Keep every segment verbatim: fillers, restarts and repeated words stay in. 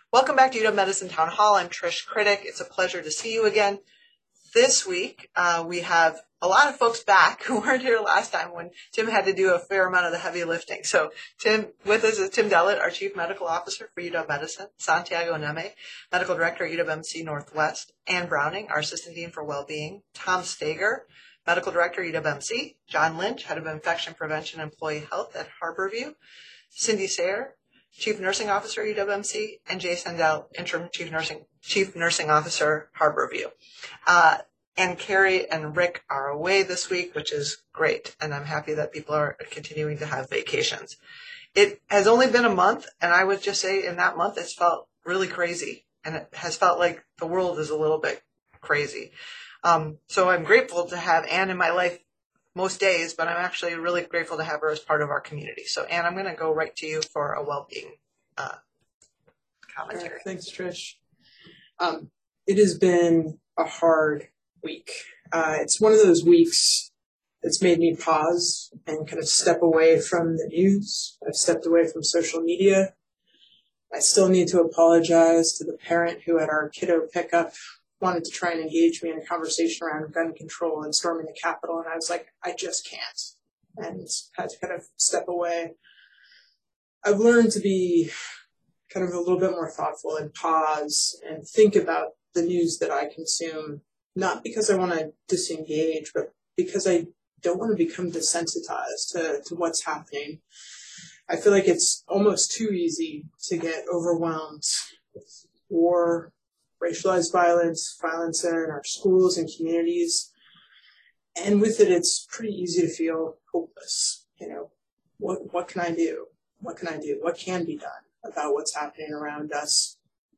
Welcome back to U W Medicine Town Hall. I'm Trish Critic. It's a pleasure to see you again. This week, uh, we have a lot of folks back who weren't here last time when Tim had to do a fair amount of the heavy lifting. So Tim, with us is Tim Dellett, our Chief Medical Officer for U W Medicine, Santiago Neme, Medical Director at U W M C Northwest, Ann Browning, our Assistant Dean for Wellbeing, Tom Stager, Medical Director, U W M C, John Lynch, Head of Infection Prevention and Employee Health at Harborview, Cindy Sayre, Chief Nursing Officer, U W M C, and Jay Sendell, Interim Chief Nursing Chief Nursing Officer, Harborview. Uh, and Carrie and Rick are away this week, which is great, and I'm happy that people are continuing to have vacations. It has only been a month, and I would just say in that month it's felt really crazy, and it has felt like the world is a little bit crazy. Um, so I'm grateful to have Ann in my life most days, but I'm actually really grateful to have her as part of our community. So, Ann, I'm going to go right to you for a well-being uh, commentary. Right, thanks, Trish. Um, it has been a hard week. Uh, it's one of those weeks that's made me pause and kind of step away from the news. I've stepped away from social media. I still need to apologize to the parent who at our kiddo pickup wanted to try and engage me in a conversation around gun control and storming the Capitol, and I was like, I just can't, and had to kind of step away. I've learned to be kind of a little bit more thoughtful and pause and think about the news that I consume, not because I want to disengage, but because I don't want to become desensitized to, to what's happening. I feel like it's almost too easy to get overwhelmed with war, racialized violence, violence in our schools and communities. And with it, it's pretty easy to feel hopeless. You know, what what can I do? What can I do? What can be done about what's happening around us?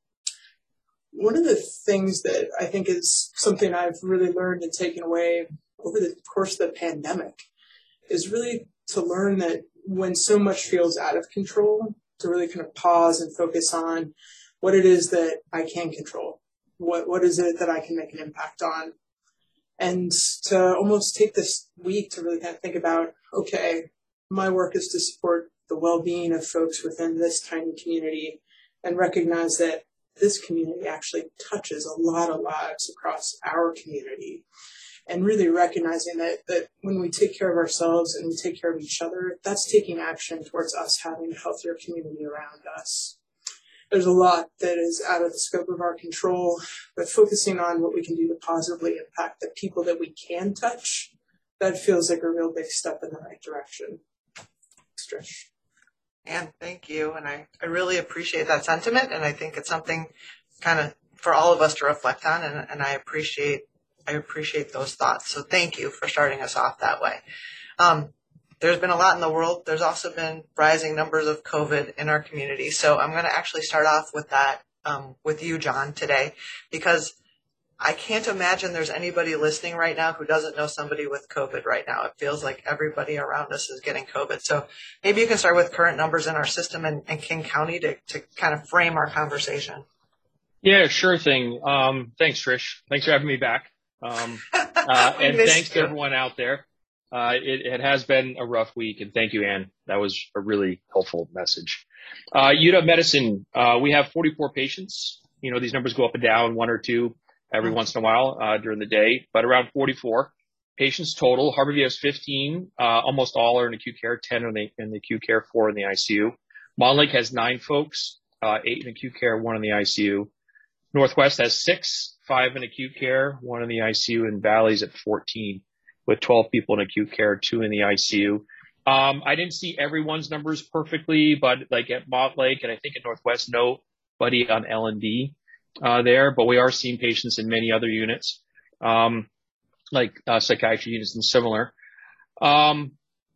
One of the things that I think is something I've really learned and taken away over the course of the pandemic is really to learn that when so much feels out of control, to really kind of pause and focus on what it is that I can control. What what is it that I can make an impact on? And to almost take this week to really kind of think about, okay, my work is to support the well-being of folks within this tiny community and recognize that this community actually touches a lot of lives across our community. And really recognizing that, that when we take care of ourselves and we take care of each other, that's taking action towards us having a healthier community around us. There's a lot that is out of the scope of our control, but focusing on what we can do to positively impact the people that we can touch, that feels like a real big step in the right direction. Thanks, Trish. Ann, thank you. And I, I really appreciate that sentiment, and I think it's something kind of for all of us to reflect on, and, and I appreciate I appreciate those thoughts. So thank you for starting us off that way. Um, There's been a lot in the world. There's also been rising numbers of COVID in our community. So I'm going to actually start off with that um, with you, John, today, because I can't imagine there's anybody listening right now who doesn't know somebody with COVID right now. It feels like everybody around us is getting COVID. So maybe you can start with current numbers in our system and, and King County to, to kind of frame our conversation. Yeah, sure thing. Um, thanks, Trish. Thanks for having me back. Um, uh, and thanks you. to everyone out there. Uh, it, it has been a rough week, and thank you, Ann. That was a really helpful message. Uh, U W Medicine, uh, we have forty-four patients. You know, these numbers go up and down, one or two every mm-hmm. once in a while uh, during the day, but around forty-four patients total. Harborview has fifteen. Uh, almost all are in acute care, ten in the, in the acute care, four in the I C U. Monlake has nine folks, uh, eight in acute care, one in the I C U. Northwest has six, five in acute care, one in the I C U, and Valley's at fourteen. With twelve people in acute care, two in the I C U. Um, I didn't see everyone's numbers perfectly, but like at Montlake and I think at Northwest, nobody on L and D uh, there, but we are seeing patients in many other units, um, like uh, psychiatry units and similar. Um,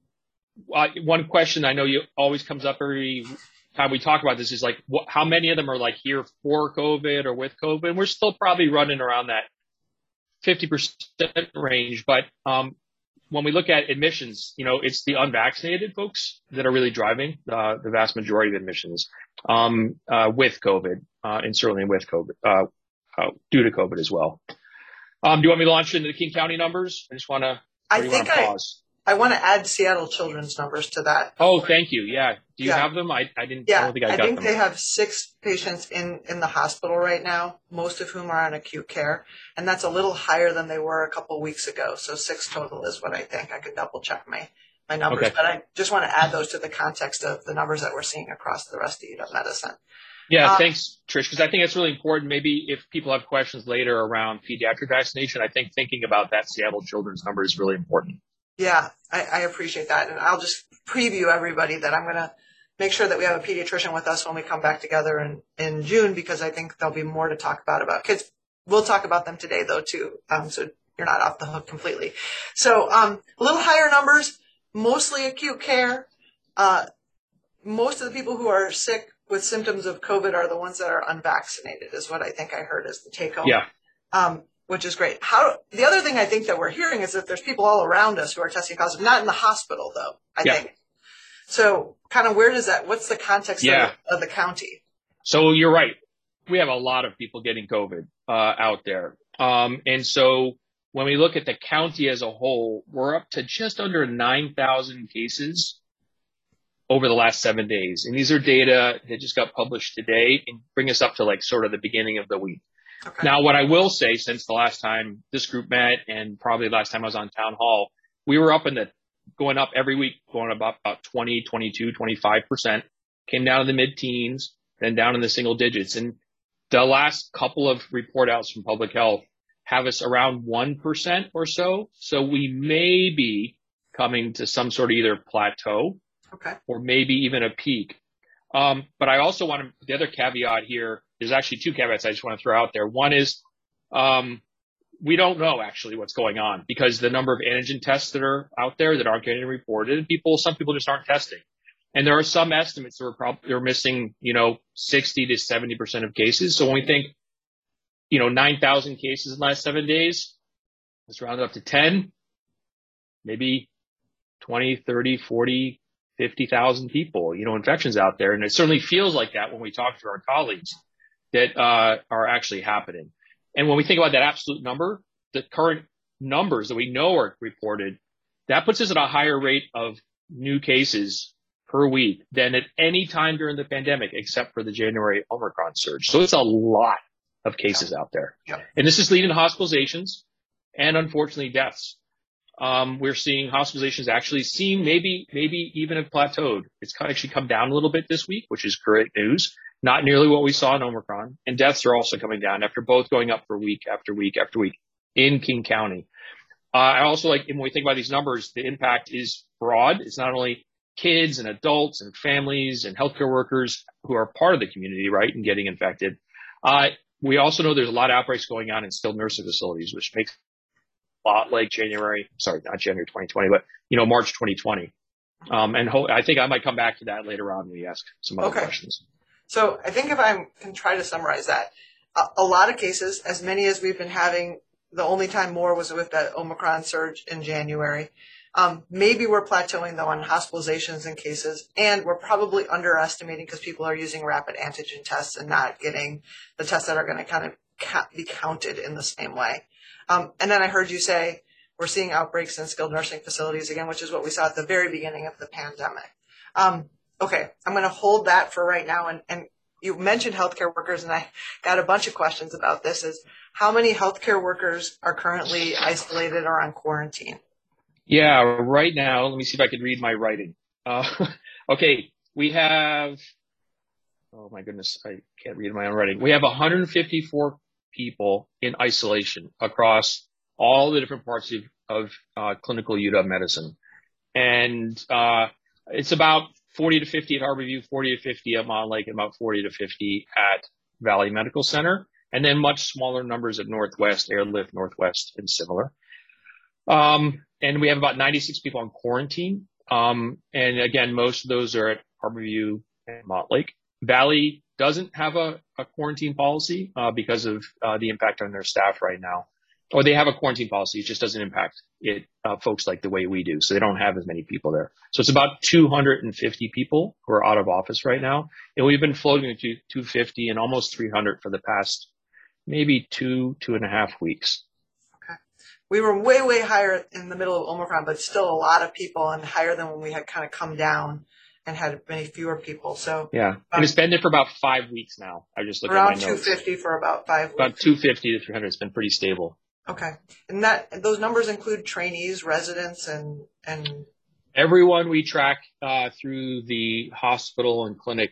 uh, one question I know you always comes up every time we talk about this is like, what, how many of them are like here for COVID or with COVID? And we're still probably running around that fifty percent range. But um, when we look at admissions, you know, it's the unvaccinated folks that are really driving uh, the vast majority of admissions um, uh, with COVID uh, and certainly with COVID, uh, uh, due to COVID as well. Um, do you want me to launch into the King County numbers? I just want to I think I, pause. I want to add Seattle Children's numbers to that. Oh, thank you. Yeah. Do you yeah. have them? I, I didn't, yeah, I don't think I, I got think them. they have six patients in, in the hospital right now, most of whom are on acute care. And that's a little higher than they were a couple weeks ago. So six total is what I think. I could double check my, my numbers, Okay. but I just want to add those to the context of the numbers that we're seeing across the rest of U W Medicine. Yeah, Um, thanks, Trish, because I think it's really important. Maybe if people have questions later around pediatric vaccination, I think thinking about that Seattle Children's number is really important. Yeah, I, I appreciate that. And I'll just preview everybody that I'm going to make sure that we have a pediatrician with us when we come back together in, in June, because I think there'll be more to talk about about kids. We'll talk about them today, though, too. Um, so you're not off the hook completely. So um, a little higher numbers, mostly acute care. Uh, most of the people who are sick with symptoms of COVID are the ones that are unvaccinated, is what I think I heard as the take home. Yeah. Um, which is great. How the other thing I think that we're hearing is that there's people all around us who are testing positive, not in the hospital though, I yeah. think. So kind of where does that, what's the context yeah. of, of the county? So you're right. We have a lot of people getting COVID uh, out there. Um, and so when we look at the county as a whole, we're up to just under nine thousand cases over the last seven days. And these are data that just got published today and bring us up to like sort of the beginning of the week. Okay. Now, what I will say, since the last time this group met and probably the last time I was on town hall, we were up in the, going up every week, going about, about twenty, twenty-two, twenty-five percent, came down in the mid teens, then down in the single digits. And the last couple of report outs from public health have us around one percent or so. So we may be coming to some sort of either plateau okay. or maybe even a peak. Um, but I also want to, the other caveat here, there's actually two caveats I just want to throw out there. One is, um, we don't know actually what's going on because the number of antigen tests that are out there that aren't getting reported, and people, some people just aren't testing. And there are some estimates that we're probably, they're missing, you know, sixty to seventy percent of cases. So when we think, you know, nine thousand cases in the last seven days, let's round it up to ten, maybe twenty, thirty, forty, fifty thousand people, you know, infections out there. And it certainly feels like that when we talk to our colleagues that uh, are actually happening. And when we think about that absolute number, the current numbers that we know are reported, that puts us at a higher rate of new cases per week than at any time during the pandemic, except for the January Omicron surge. So it's a lot of cases yeah. out there. Yeah. And this is leading to hospitalizations and unfortunately deaths. Um, we're seeing hospitalizations actually seem maybe, maybe even have plateaued. It's actually come down a little bit this week, which is great news. Not nearly what we saw in Omicron. And deaths are also coming down after both going up for week after week after week in King County. Uh, I also like, when we think about these numbers, the impact is broad. It's not only kids and adults and families and healthcare workers who are part of the community, right, and getting infected. Uh, we also know there's a lot of outbreaks going on in skilled nursing facilities, which makes a lot like January, sorry, not January twenty twenty, but, you know, March twenty twenty. Um, and ho- I think I might come back to that later on when we ask some other okay. questions. So I think if I can try to summarize that, a, a lot of cases, as many as we've been having, the only time more was with that Omicron surge in January. Um, maybe we're plateauing, though, on hospitalizations and cases, and we're probably underestimating because people are using rapid antigen tests and not getting the tests that are going to kind of ca- be counted in the same way. Um, and then I heard you say we're seeing outbreaks in skilled nursing facilities again, which is what we saw at the very beginning of the pandemic. Um, okay, I'm going to hold that for right now. And, and you mentioned healthcare workers, and I got a bunch of questions about this. Is how many healthcare workers are currently isolated or on quarantine? Yeah, right now, let me see if I can read my writing. Uh, okay, we have, oh my goodness, I can't read my own writing. We have one hundred fifty-four people in isolation across all the different parts of, of uh, clinical U W medicine. And uh, it's about forty to fifty at Harborview, forty to fifty at Mountain Lake, and about forty to fifty at Valley Medical Center. And then much smaller numbers at Northwest, Airlift, Northwest, and similar. Um, and we have about ninety-six people on quarantine. Um, and again, most of those are at Harborview and Montlake. Valley doesn't have a, a quarantine policy, uh, because of, uh, the impact on their staff right now. Or they have a quarantine policy. It just doesn't impact it, uh, folks like the way we do. So they don't have as many people there. So it's about two hundred fifty people who are out of office right now. And we've been floating to two hundred fifty and almost three hundred for the past maybe two, two and a half weeks. Okay. we were way, way higher in the middle of Omicron, but still a lot of people and higher than when we had kind of come down and had many fewer people. So yeah, um, and it's been there for about five weeks now. I just looked at my around notes. two fifty for about five weeks. About two fifty to three hundred. It's been pretty stable. Okay, and that those numbers include trainees, residents, and and everyone we track uh, through the hospital and clinic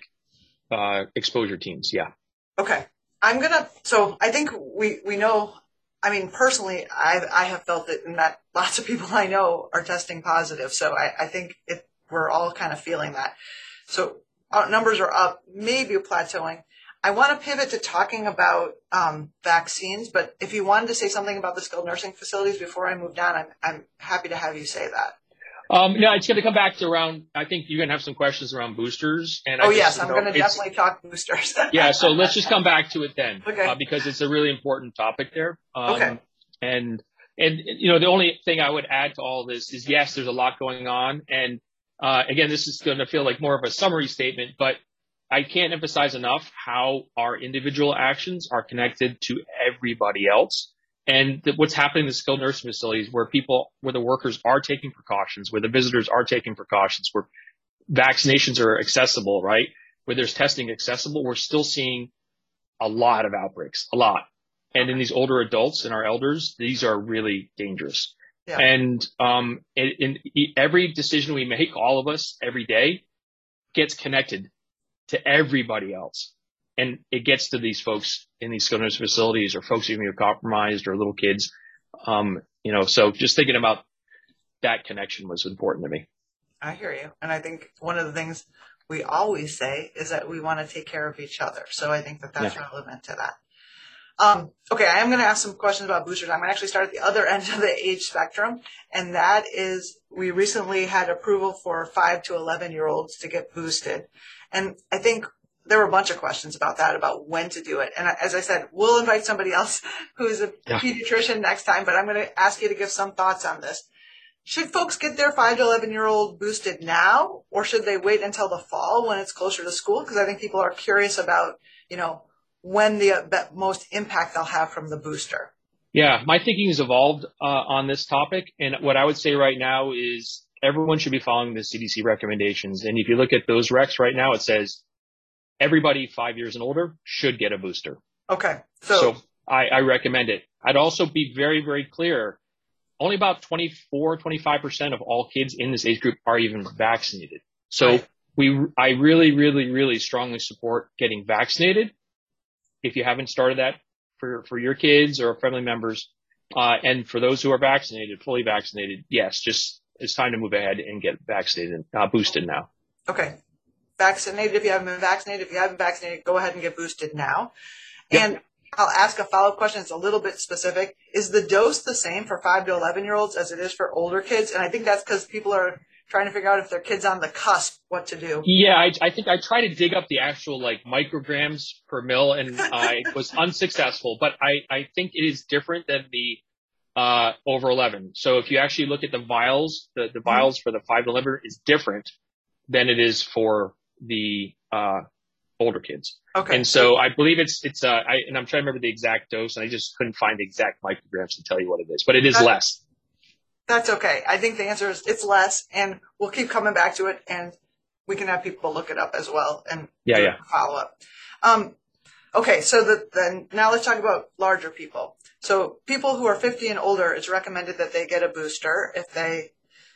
uh, exposure teams. Yeah. Okay. I'm going to, so I think we, we know, I mean, personally, I I have felt it and that lots of people I know are testing positive. So I, I think it, we're all kind of feeling that. So our numbers are up, maybe plateauing. I want to pivot to talking about um, vaccines, but if you wanted to say something about the skilled nursing facilities before I moved on, I'm, I'm happy to have you say that. Um, no, it's going to come back to around, I think you're going to have some questions around boosters. And I oh, just, yes, I'm know, going to definitely talk boosters. yeah, so let's just come back to it then, okay. uh, because it's a really important topic there. Um, okay. And, and, you know, the only thing I would add to all this is, yes, there's a lot going on. And, uh, again, this is going to feel like more of a summary statement, but I can't emphasize enough how our individual actions are connected to everybody else. And th- what's happening in the skilled nursing facilities where people, where the workers are taking precautions, where the visitors are taking precautions, where vaccinations are accessible, right? Where there's testing accessible, we're still seeing a lot of outbreaks, a lot. And in these older adults and our elders, these are really dangerous. Yeah. And um, in, in every decision we make, all of us every day gets connected to everybody else. And it gets to these folks in these skilled nursing facilities or folks who are compromised or little kids. Um, you know, so just thinking about that connection was important to me. I hear you. And I think one of the things we always say is that we want to take care of each other. So I think that that's yeah. relevant to that. Um, okay, I am going to ask some questions about boosters. I'm going to actually start at the other end of the age spectrum. And that is, we recently had approval for five to eleven year olds to get boosted. And I think there were a bunch of questions about that, about when to do it. And as I said, we'll invite somebody else who's a yeah. pediatrician next time, but I'm going to ask you to give some thoughts on this. Should folks get their five to eleven year old boosted now, or should they wait until the fall when it's closer to school? Because I think people are curious about, you know, when the uh, most impact they'll have from the booster. Yeah, my thinking has evolved uh, on this topic. And what I would say right now is everyone should be following the C D C recommendations. And if you look at those recs right now, it says everybody five years and older should get a booster. Okay. So, so I, I recommend it. I'd also be very, very clear. Only about twenty-four, twenty-five percent of all kids in this age group are even vaccinated. So right. we, I really, really, really strongly support getting vaccinated. If you haven't started that for, for your kids or family members, uh, and for those who are vaccinated, fully vaccinated, yes, just it's time to move ahead and get vaccinated, uh, boosted now. Okay. Vaccinated if you haven't been vaccinated. If you haven't vaccinated, go ahead and get boosted now. Yep. And I'll ask a follow-up question. It's a little bit specific. Is the dose the same for five to eleven year olds as it is for older kids? And I think that's because people are trying to figure out if their kid's on the cusp, what to do. Yeah, I, I think I tried to dig up the actual like micrograms per mil and I was unsuccessful, but I, I think it is different than the uh, over eleven. So if you actually look at the vials, the, the vials mm-hmm. for the five to eleven is different than it is for the uh, older kids. Okay. And so I believe it's, it's, uh, I, and I'm trying to remember the exact dose and I just couldn't find the exact micrograms to tell you what it is, but it is that's, less. That's okay. I think the answer is it's less and we'll keep coming back to it and we can have people look it up as well and yeah, yeah. follow up. Um, okay. So the, then now let's talk about larger people. So people who are fifty and older, it's recommended that they get a booster if they,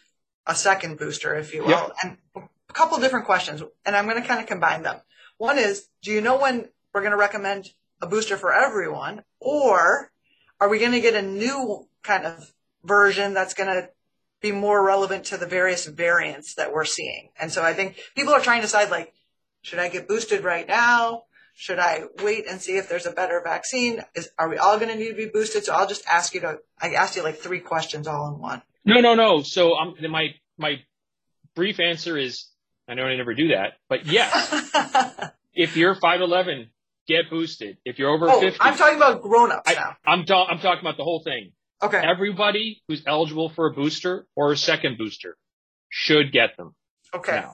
a second booster, if you will. Yep. And a couple different questions and I'm going to kind of combine them. One is, do you know when we're going to recommend a booster for everyone, or are we going to get a new kind of version that's going to be more relevant to the various variants that we're seeing? And so I think people are trying to decide, like, should I get boosted right now? Should I wait and see if there's a better vaccine? Is, are we all going to need to be boosted? So I'll just ask you to, I asked you like three questions all in one. No, no, no. So um, my, my brief answer is, I know I never do that, but yes, if you're five eleven, get boosted. If you're over oh, fifty. I'm talking about grown-ups now. I, I'm, ta- I'm talking about the whole thing. Okay. Everybody who's eligible for a booster or a second booster should get them. Okay. Now,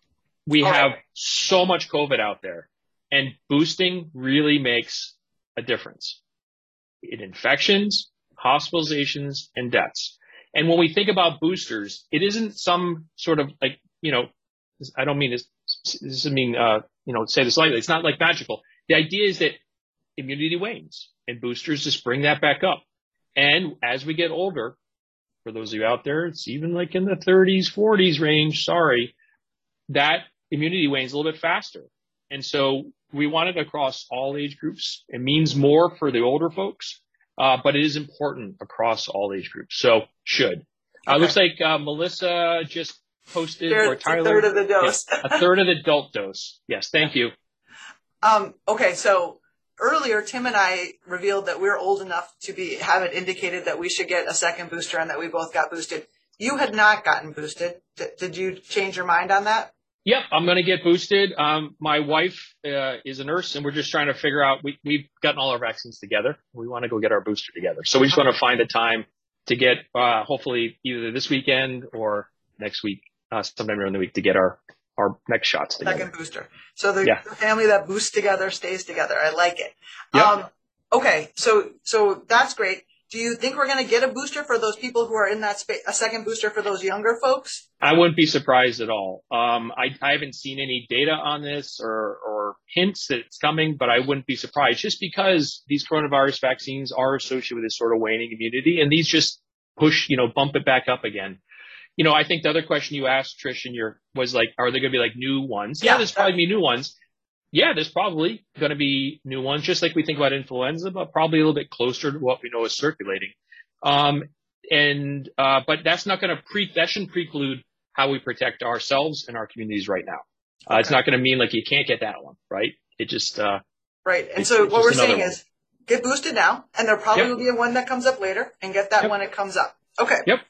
we All have right. so much COVID out there, and boosting really makes a difference in infections, hospitalizations, and deaths. And when we think about boosters, it isn't some sort of like, you know, I don't mean this, this doesn't mean, uh, you know, say this lightly. It's not like magical. The idea is that immunity wanes and boosters just bring that back up. And as we get older, for those of you out there, it's even like in the thirties, forties range, sorry, that immunity wanes a little bit faster. And so we want it across all age groups. It means more for the older folks, uh, but it is important across all age groups. So should. Uh, Okay. Looks like uh, Melissa just posted, They're- or Tyler. a third of the dose. Yeah, a third of the adult dose. Yes, thank you. Um, okay, so earlier Tim and I revealed that we're old enough to be have it indicated that we should get a second booster and that we both got boosted. You had not gotten boosted. D- did you change your mind on that? Yep, I'm going to get boosted. Um, my wife uh, is a nurse, and we're just trying to figure out. We, we've gotten all our vaccines together. We want to go get our booster together. So we just want to find a time to get, uh, hopefully, either this weekend or next week, uh, sometime during the week, to get our our next shots together. Second booster. So the, Yeah. the family that boosts together stays together. I like it. Yep. Um, okay, so so that's great. Do you think we're going to get a booster for those people who are in that space, a second booster for those younger folks? I wouldn't be surprised at all. Um, I, I haven't seen any data on this or, or hints that it's coming, but I wouldn't be surprised just because these coronavirus vaccines are associated with this sort of waning immunity, and these just push, you know, bump it back up again. You know, I think the other question you asked, Trish, in your was like, are there going to be like new ones? Yeah, Yeah. there's probably be new ones. Yeah, there's probably going to be new ones, just like we think about influenza, but probably a little bit closer to what we know is circulating. Um, and, uh, but that's not going to pre, that shouldn't preclude how we protect ourselves and our communities right now. Uh, Okay. It's not going to mean like you can't get that one, right? It just, uh, Right. And It's- so it's what we're just another saying one. is get boosted now, and there probably Yep. will be a one that comes up later, and get that Yep. when it comes up. Okay. Yep.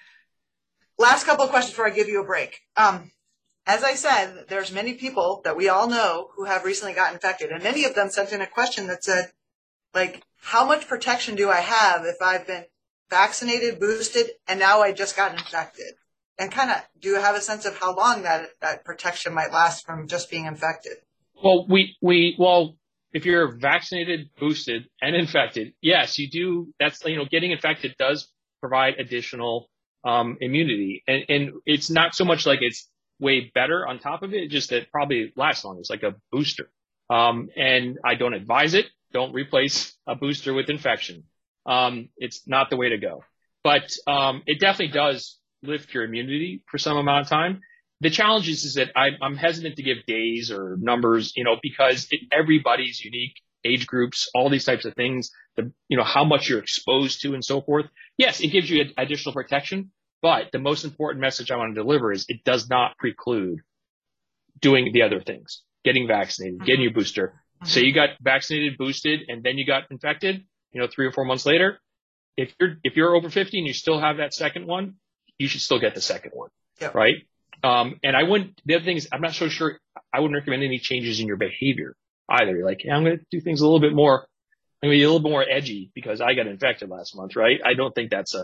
Last couple of questions before I give you a break. Um, as I said, there's many people that we all know who have recently got infected, and many of them sent in a question that said, like, how much protection do I have if I've been vaccinated, boosted, and now I just got infected? And kind of, do you have a sense of how long that that protection might last from just being infected? well, we, we, well, if you're vaccinated, boosted, and infected, yes, you do. That's, you know, getting infected does provide additional um, immunity. And, and it's not so much like it's way better on top of it, just that it probably lasts longer. It's like a booster. Um, and I don't advise it. Don't replace a booster with infection. Um, it's not the way to go. But um, it definitely does lift your immunity for some amount of time. The challenge is, is that I, I'm hesitant to give days or numbers, you know, because it, everybody's unique, age groups, all these types of things, the, you know, how much you're exposed to and so forth. Yes, it gives you additional protection, but the most important message I want to deliver is it does not preclude doing the other things, getting vaccinated, getting your booster. So you got vaccinated, boosted, and then you got infected, you know, three or four months later. If you're, if you're over fifty and you still have that second one, you should still get the second one. Yep. Right. Um, and I wouldn't, the other thing is, I'm not so sure, I wouldn't recommend any changes in your behavior either. You're like, yeah, I'm going to do things a little bit more, I'm going to be a little bit more edgy because I got infected last month, right? I don't think that's a,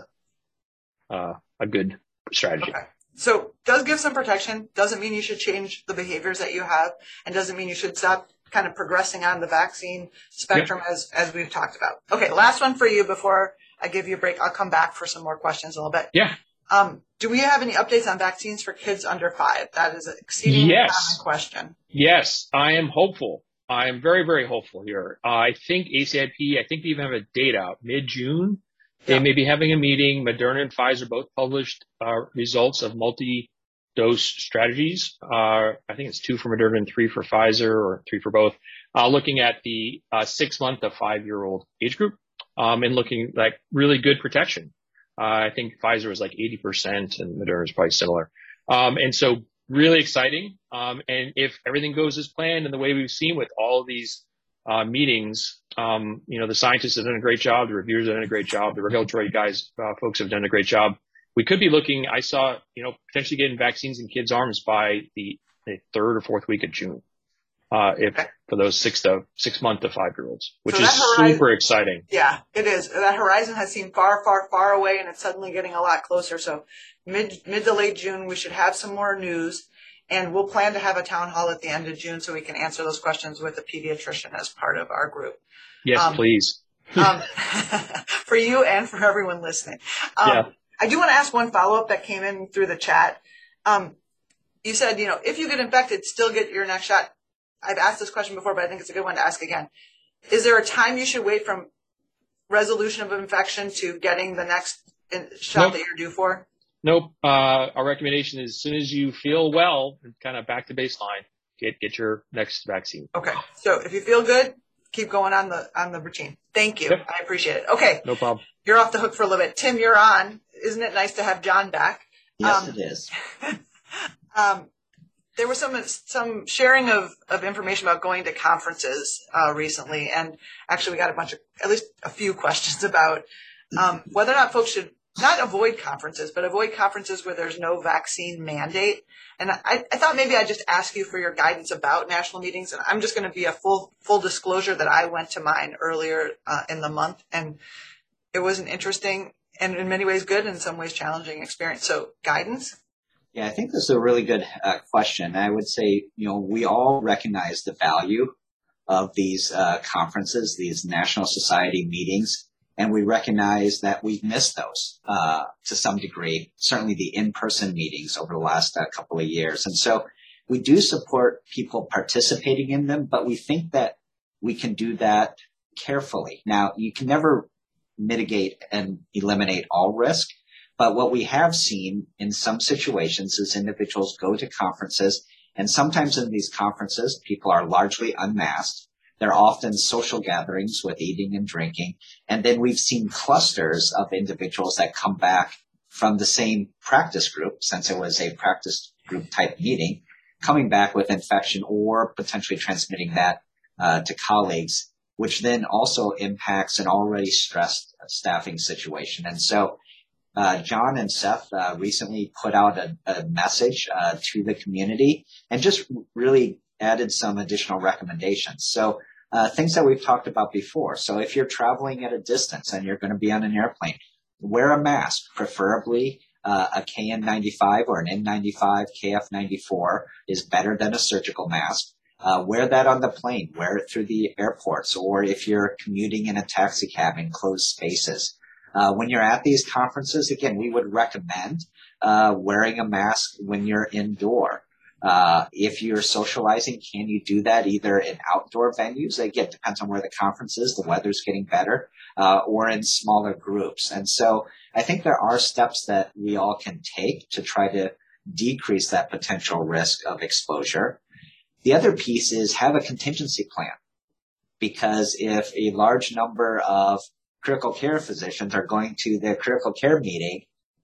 uh, a good strategy. Okay. So does give some protection, doesn't mean you should change the behaviors that you have, and doesn't mean you should stop kind of progressing on the vaccine spectrum as, as we've talked about. Okay, last one for you before I give you a break. I'll come back for some more questions in a little bit. Yeah. Um, do we have any updates on vaccines for kids under five? That is an exceedingly Yes. common question. Yes, I am hopeful. I am very, very hopeful here. Uh, I think A C I P, I think they even have a date out mid-June. They Yeah. may be having a meeting. Moderna and Pfizer both published uh, results of multi-dose strategies. Uh, I think it's two for Moderna and three for Pfizer, or three for both, uh, looking at the uh, six-month to five-year-old age group um, and looking like really good protection. Uh, I think Pfizer was like eighty percent and Moderna is probably similar. Um, and so really exciting. Um, and if everything goes as planned and the way we've seen with all of these uh, meetings, um, you know, the scientists have done a great job, the reviewers have done a great job, the regulatory guys, uh, folks have done a great job. We could be looking, I saw, you know, potentially getting vaccines in kids' arms by the, the third or fourth week of June. Uh, if Okay. for those six to six month to five year olds, which So is that horizon- super exciting. Yeah, it is. That horizon has seemed far, far, far away, and it's suddenly getting a lot closer. So mid, mid to late June, we should have some more news, and we'll plan to have a town hall at the end of June so we can answer those questions with a pediatrician as part of our group. Yes, Um, please. um, for you and for everyone listening. Um, yeah. I do want to ask one follow-up that came in through the chat. Um, you said, you know, if you get infected, still get your next shot. I've asked this question before, but I think it's a good one to ask again. Is there a time you should wait from resolution of infection to getting the next shot nope. that you're due for? Nope. Uh, our recommendation is as soon as you feel well and kind of back to baseline, get get your next vaccine. Okay. So if you feel good, keep going on the on the routine. Thank you. Yep. I appreciate it. Okay. No problem. You're off the hook for a little bit. Tim, you're on. Isn't it nice to have John back? Yes, um, it is. um, there was some some sharing of, of information about going to conferences uh, recently, and actually we got a bunch of, at least a few questions about um, whether or not folks should not avoid conferences, but avoid conferences where there's no vaccine mandate. And I, I thought maybe I'd just ask you for your guidance about national meetings. And I'm just going to be a full full disclosure that I went to mine earlier uh, in the month, and it was an interesting and in many ways good, and in some ways challenging experience. So guidance? Yeah, I think this is a really good uh, question. I would say, you know, we all recognize the value of these uh, conferences, these National Society meetings, and we recognize that we've missed those uh, to some degree, certainly the in-person meetings over the last uh, couple of years. And so we do support people participating in them, but we think that we can do that carefully. Now, you can never mitigate and eliminate all risk. But what we have seen in some situations is individuals go to conferences, and sometimes in these conferences, people are largely unmasked. They're often social gatherings with eating and drinking. And then we've seen clusters of individuals that come back from the same practice group, since it was a practice group type meeting, coming back with infection or potentially transmitting that uh, to colleagues, which then also impacts an already stressed staffing situation. And so Uh, John and Seth uh, recently put out a, a message uh, to the community and just really added some additional recommendations. So uh, things that we've talked about before. So if you're traveling at a distance and you're going to be on an airplane, wear a mask, preferably uh, a K N ninety-five or an N ninety-five, K F ninety-four is better than a surgical mask. Uh, wear that on the plane, wear it through the airports, or if you're commuting in a taxi cab in closed spaces. Uh, when you're at these conferences, again, we would recommend uh, wearing a mask when you're indoor. Uh, if you're socializing, can you do that either in outdoor venues? Again, it depends on where the conference is, the weather's getting better, uh, or in smaller groups. And so I think there are steps that we all can take to try to decrease that potential risk of exposure. The other piece is have a contingency plan, because if a large number of critical care physicians are going to their critical care meeting,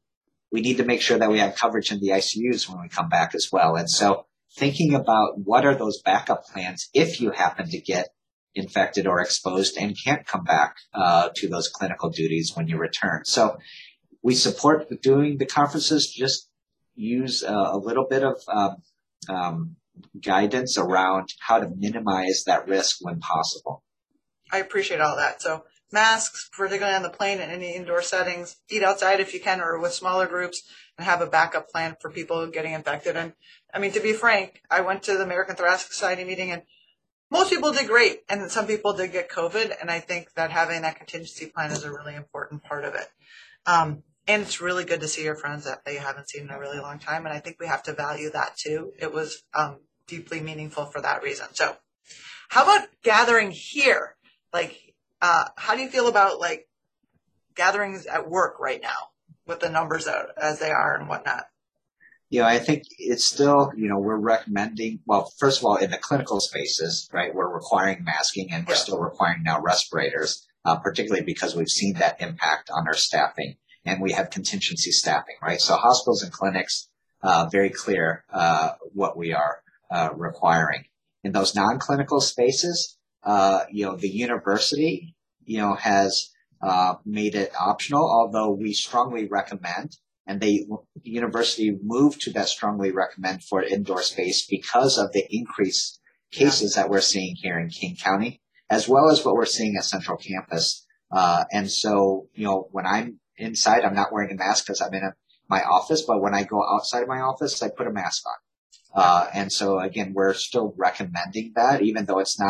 we need to make sure that we have coverage in the I C Us when we come back as well. And so thinking about what are those backup plans if you happen to get infected or exposed and can't come back uh, to those clinical duties when you return. So we support doing the conferences, just use uh, a little bit of um, um, guidance around how to minimize that risk when possible. I appreciate all that. So masks, particularly on the plane and any indoor settings, eat outside if you can or with smaller groups, and have a backup plan for people getting infected. And I mean, to be frank, I went to the American Thoracic Society meeting and most people did great, and some people did get COVID. And I think that having that contingency plan is a really important part of it. Um, and it's really good to see your friends that you haven't seen in a really long time. And I think we have to value that too. It was um, deeply meaningful for that reason. So how about gathering here? Like, Uh, how do you feel about like gatherings at work right now with the numbers out as they are and whatnot? Yeah, I think it's still, you know, we're recommending, well, first of all, in the clinical spaces, right, we're requiring masking and we're yeah. still requiring now respirators, uh, particularly because we've seen that impact on our staffing and we have contingency staffing, right? So hospitals and clinics, uh, very clear, uh, what we are, uh, requiring. In those non-clinical spaces, Uh, you know, the university, you know, has, uh, made it optional, although we strongly recommend, and they, the university moved to that strongly recommend for indoor space because of the increased cases yeah. that we're seeing here in King County, as well as what we're seeing at Central Campus. Uh, and so, you know, when I'm inside, I'm not wearing a mask because I'm in a, my office, but when I go outside of my office, I put a mask on. Uh, and so again, we're still recommending that, even though it's not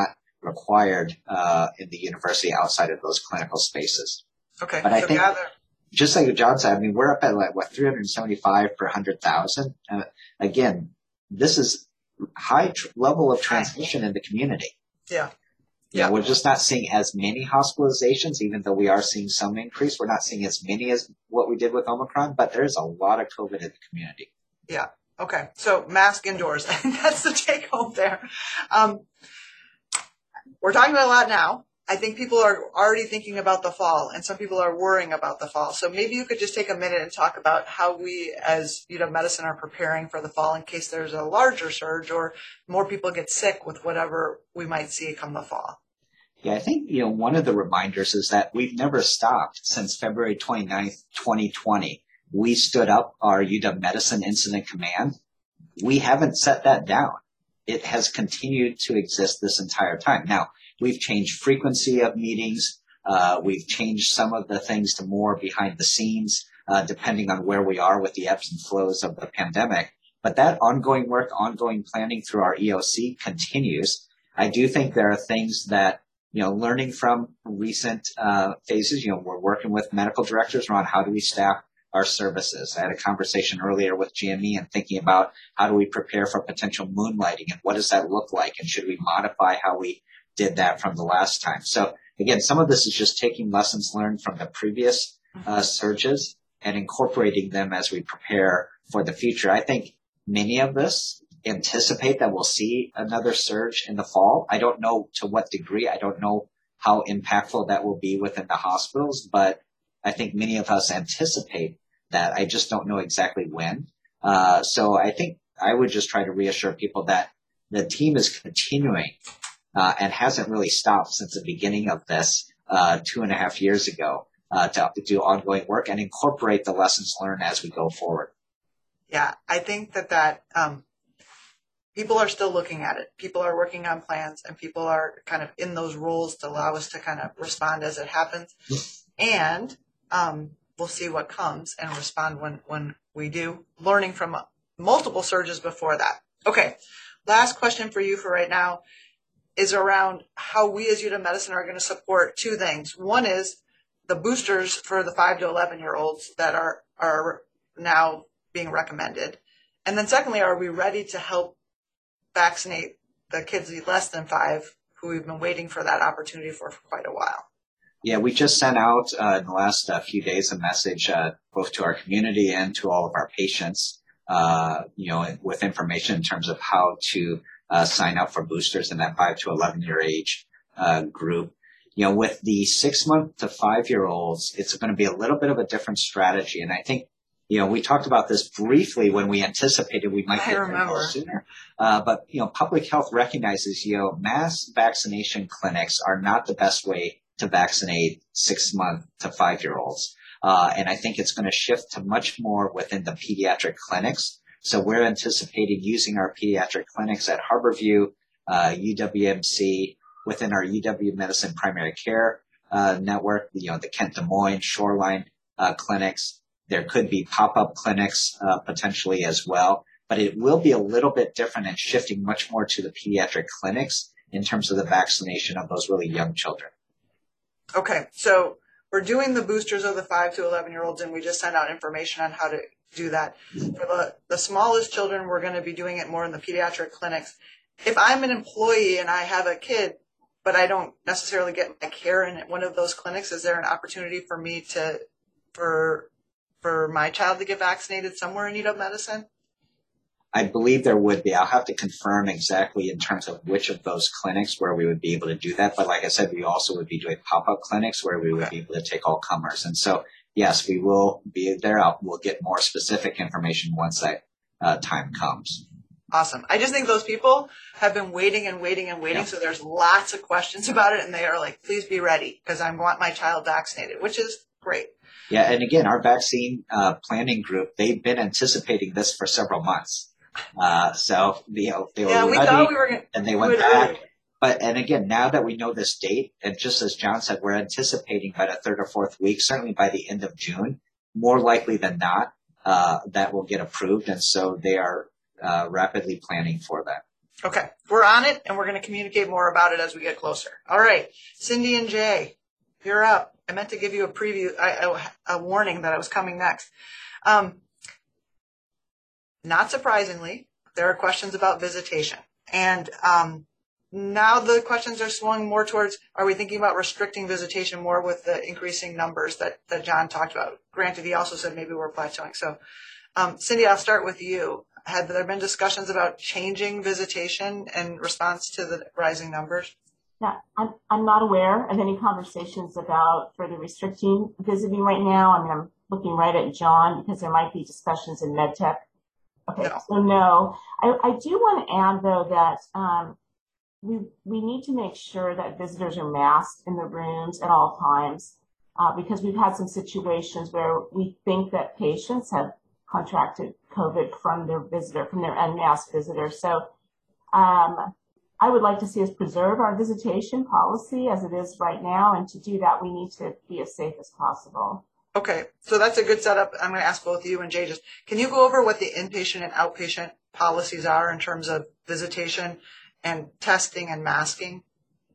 required uh, in the university outside of those clinical spaces. Okay. But I so think, gather. just like John said, I mean, we're up at like, what, three hundred seventy-five per one hundred thousand. Uh, again, this is high tr- level of transmission in the community. Yeah. Yeah, Yeah. we're just not seeing as many hospitalizations, even though we are seeing some increase. We're not seeing as many as what we did with Omicron, but there's a lot of COVID in the community. Yeah. Okay. So mask indoors. I think that's the take home there. Um, we're talking about a lot now. I think people are already thinking about the fall, and some people are worrying about the fall. So maybe you could just take a minute and talk about how we as U W Medicine are preparing for the fall in case there's a larger surge or more people get sick with whatever we might see come the fall. Yeah, I think, you know, one of the reminders is that we've never stopped since February twenty-ninth, twenty twenty. We stood up our U W Medicine Incident Command. We haven't set that down. It has continued to exist this entire time. Now, we've changed frequency of meetings. Uh, we've changed some of the things to more behind the scenes, uh, depending on where we are with the ebbs and flows of the pandemic. But that ongoing work, ongoing planning through our E O C continues. I do think there are things that, you know, learning from recent uh, phases, you know, we're working with medical directors around how do we staff our services. I had a conversation earlier with G M E and thinking about how do we prepare for potential moonlighting and what does that look like and should we modify how we did that from the last time. So again, some of this is just taking lessons learned from the previous uh, surges and incorporating them as we prepare for the future. I think many of us anticipate that we'll see another surge in the fall. I don't know to what degree. I don't know how impactful that will be within the hospitals, but I think many of us anticipate that. I just don't know exactly when. Uh, so I think I would just try to reassure people that the team is continuing uh, and hasn't really stopped since the beginning of this uh, two and a half years ago uh, to, to do ongoing work and incorporate the lessons learned as we go forward. Yeah, I think that that um, people are still looking at it. People are working on plans, and people are kind of in those roles to allow us to kind of respond as it happens. And um, we'll see what comes and respond when, when we do, learning from multiple surges before that. Okay, last question for you for right now is around how we as U W Medicine are going to support two things. One is the boosters for the five to eleven year olds that are, are now being recommended. And then secondly, are we ready to help vaccinate the kids less than five who we've been waiting for that opportunity for, for quite a while? Yeah, we just sent out uh, in the last uh, few days a message uh, both to our community and to all of our patients, uh, you know, with information in terms of how to uh, sign up for boosters in that five to eleven year age uh, group. You know, with the six month to five year olds, it's going to be a little bit of a different strategy. And I think, you know, we talked about this briefly when we anticipated we might I get there a remember. little sooner. Uh, but, you know, public health recognizes, you know, mass vaccination clinics are not the best way to vaccinate six month to five year olds. Uh, and I think it's going to shift to much more within the pediatric clinics. So we're anticipating using our pediatric clinics at Harborview, uh, U W M C, within our U W Medicine primary care uh, network, you know, the Kent Des Moines, Shoreline uh, clinics. There could be pop-up clinics uh, potentially as well, but it will be a little bit different and shifting much more to the pediatric clinics in terms of the vaccination of those really young children. Okay, so we're doing the boosters of the five to eleven year olds, and we just sent out information on how to do that. For the, the smallest children, we're going to be doing it more in the pediatric clinics. If I'm an employee and I have a kid, but I don't necessarily get my care in one of those clinics, is there an opportunity for me to, for, for my child to get vaccinated somewhere in U W Medicine? I believe there would be. I'll have to confirm exactly in terms of which of those clinics where we would be able to do that. But like I said, we also would be doing pop-up clinics where we would Okay. be able to take all comers. And so, yes, we will be there. I'll, we'll get more specific information once that uh, time comes. Awesome. I just think those people have been waiting and waiting and waiting. Yeah. So there's lots of questions about it, and they are like, please be ready because I want my child vaccinated, which is great. Yeah, and again, our vaccine uh, planning group, they've been anticipating this for several months. Uh, so, you know, they were Yeah, we ready thought we were going and they to went do it back. early. But, and again, now that we know this date, and just as John said, we're anticipating by the third or fourth week, certainly by the end of June, more likely than not, uh, that will get approved. And so they are uh, rapidly planning for that. Okay, we're on it, and we're going to communicate more about it as we get closer. All right, Cindy and Jay, you're up. I meant to give you a preview, a, a warning that I was coming next. Um, not surprisingly, there are questions about visitation. And um, now the questions are swung more towards, are we thinking about restricting visitation more with the increasing numbers that, that John talked about? Granted, he also said maybe we're plateauing. So, um, Cindy, I'll start with you. Have there been discussions about changing visitation in response to the rising numbers? Yeah, I'm, I'm not aware of any conversations about further restricting visiting right now. I mean, I'm looking right at John because there might be discussions in MedTech. Okay, no. so no. I, I do want to add, though, that um, we, we need to make sure that visitors are masked in the rooms at all times uh, because we've had some situations where we think that patients have contracted COVID from their visitor, from their unmasked visitor. So um, I would like to see us preserve our visitation policy as it is right now. And to do that, we need to be as safe as possible. Okay, so that's a good setup. I'm going to ask both you and Jay, just can you go over what the inpatient and outpatient policies are in terms of visitation and testing and masking?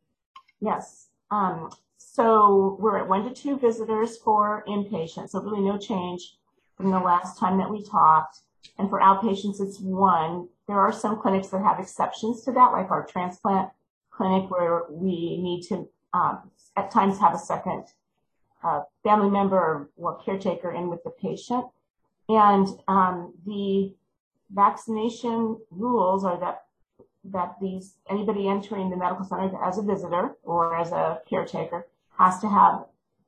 Yes. Um, so we're at one to two visitors for inpatient, so really no change from the last time that we talked. And for outpatients, it's one. There are some clinics that have exceptions to that, like our transplant clinic, where we need to um, at times have a second uh, family member or, or caretaker in with the patient. And um, the vaccination rules are that that these anybody entering the medical center as a visitor or as a caretaker has to have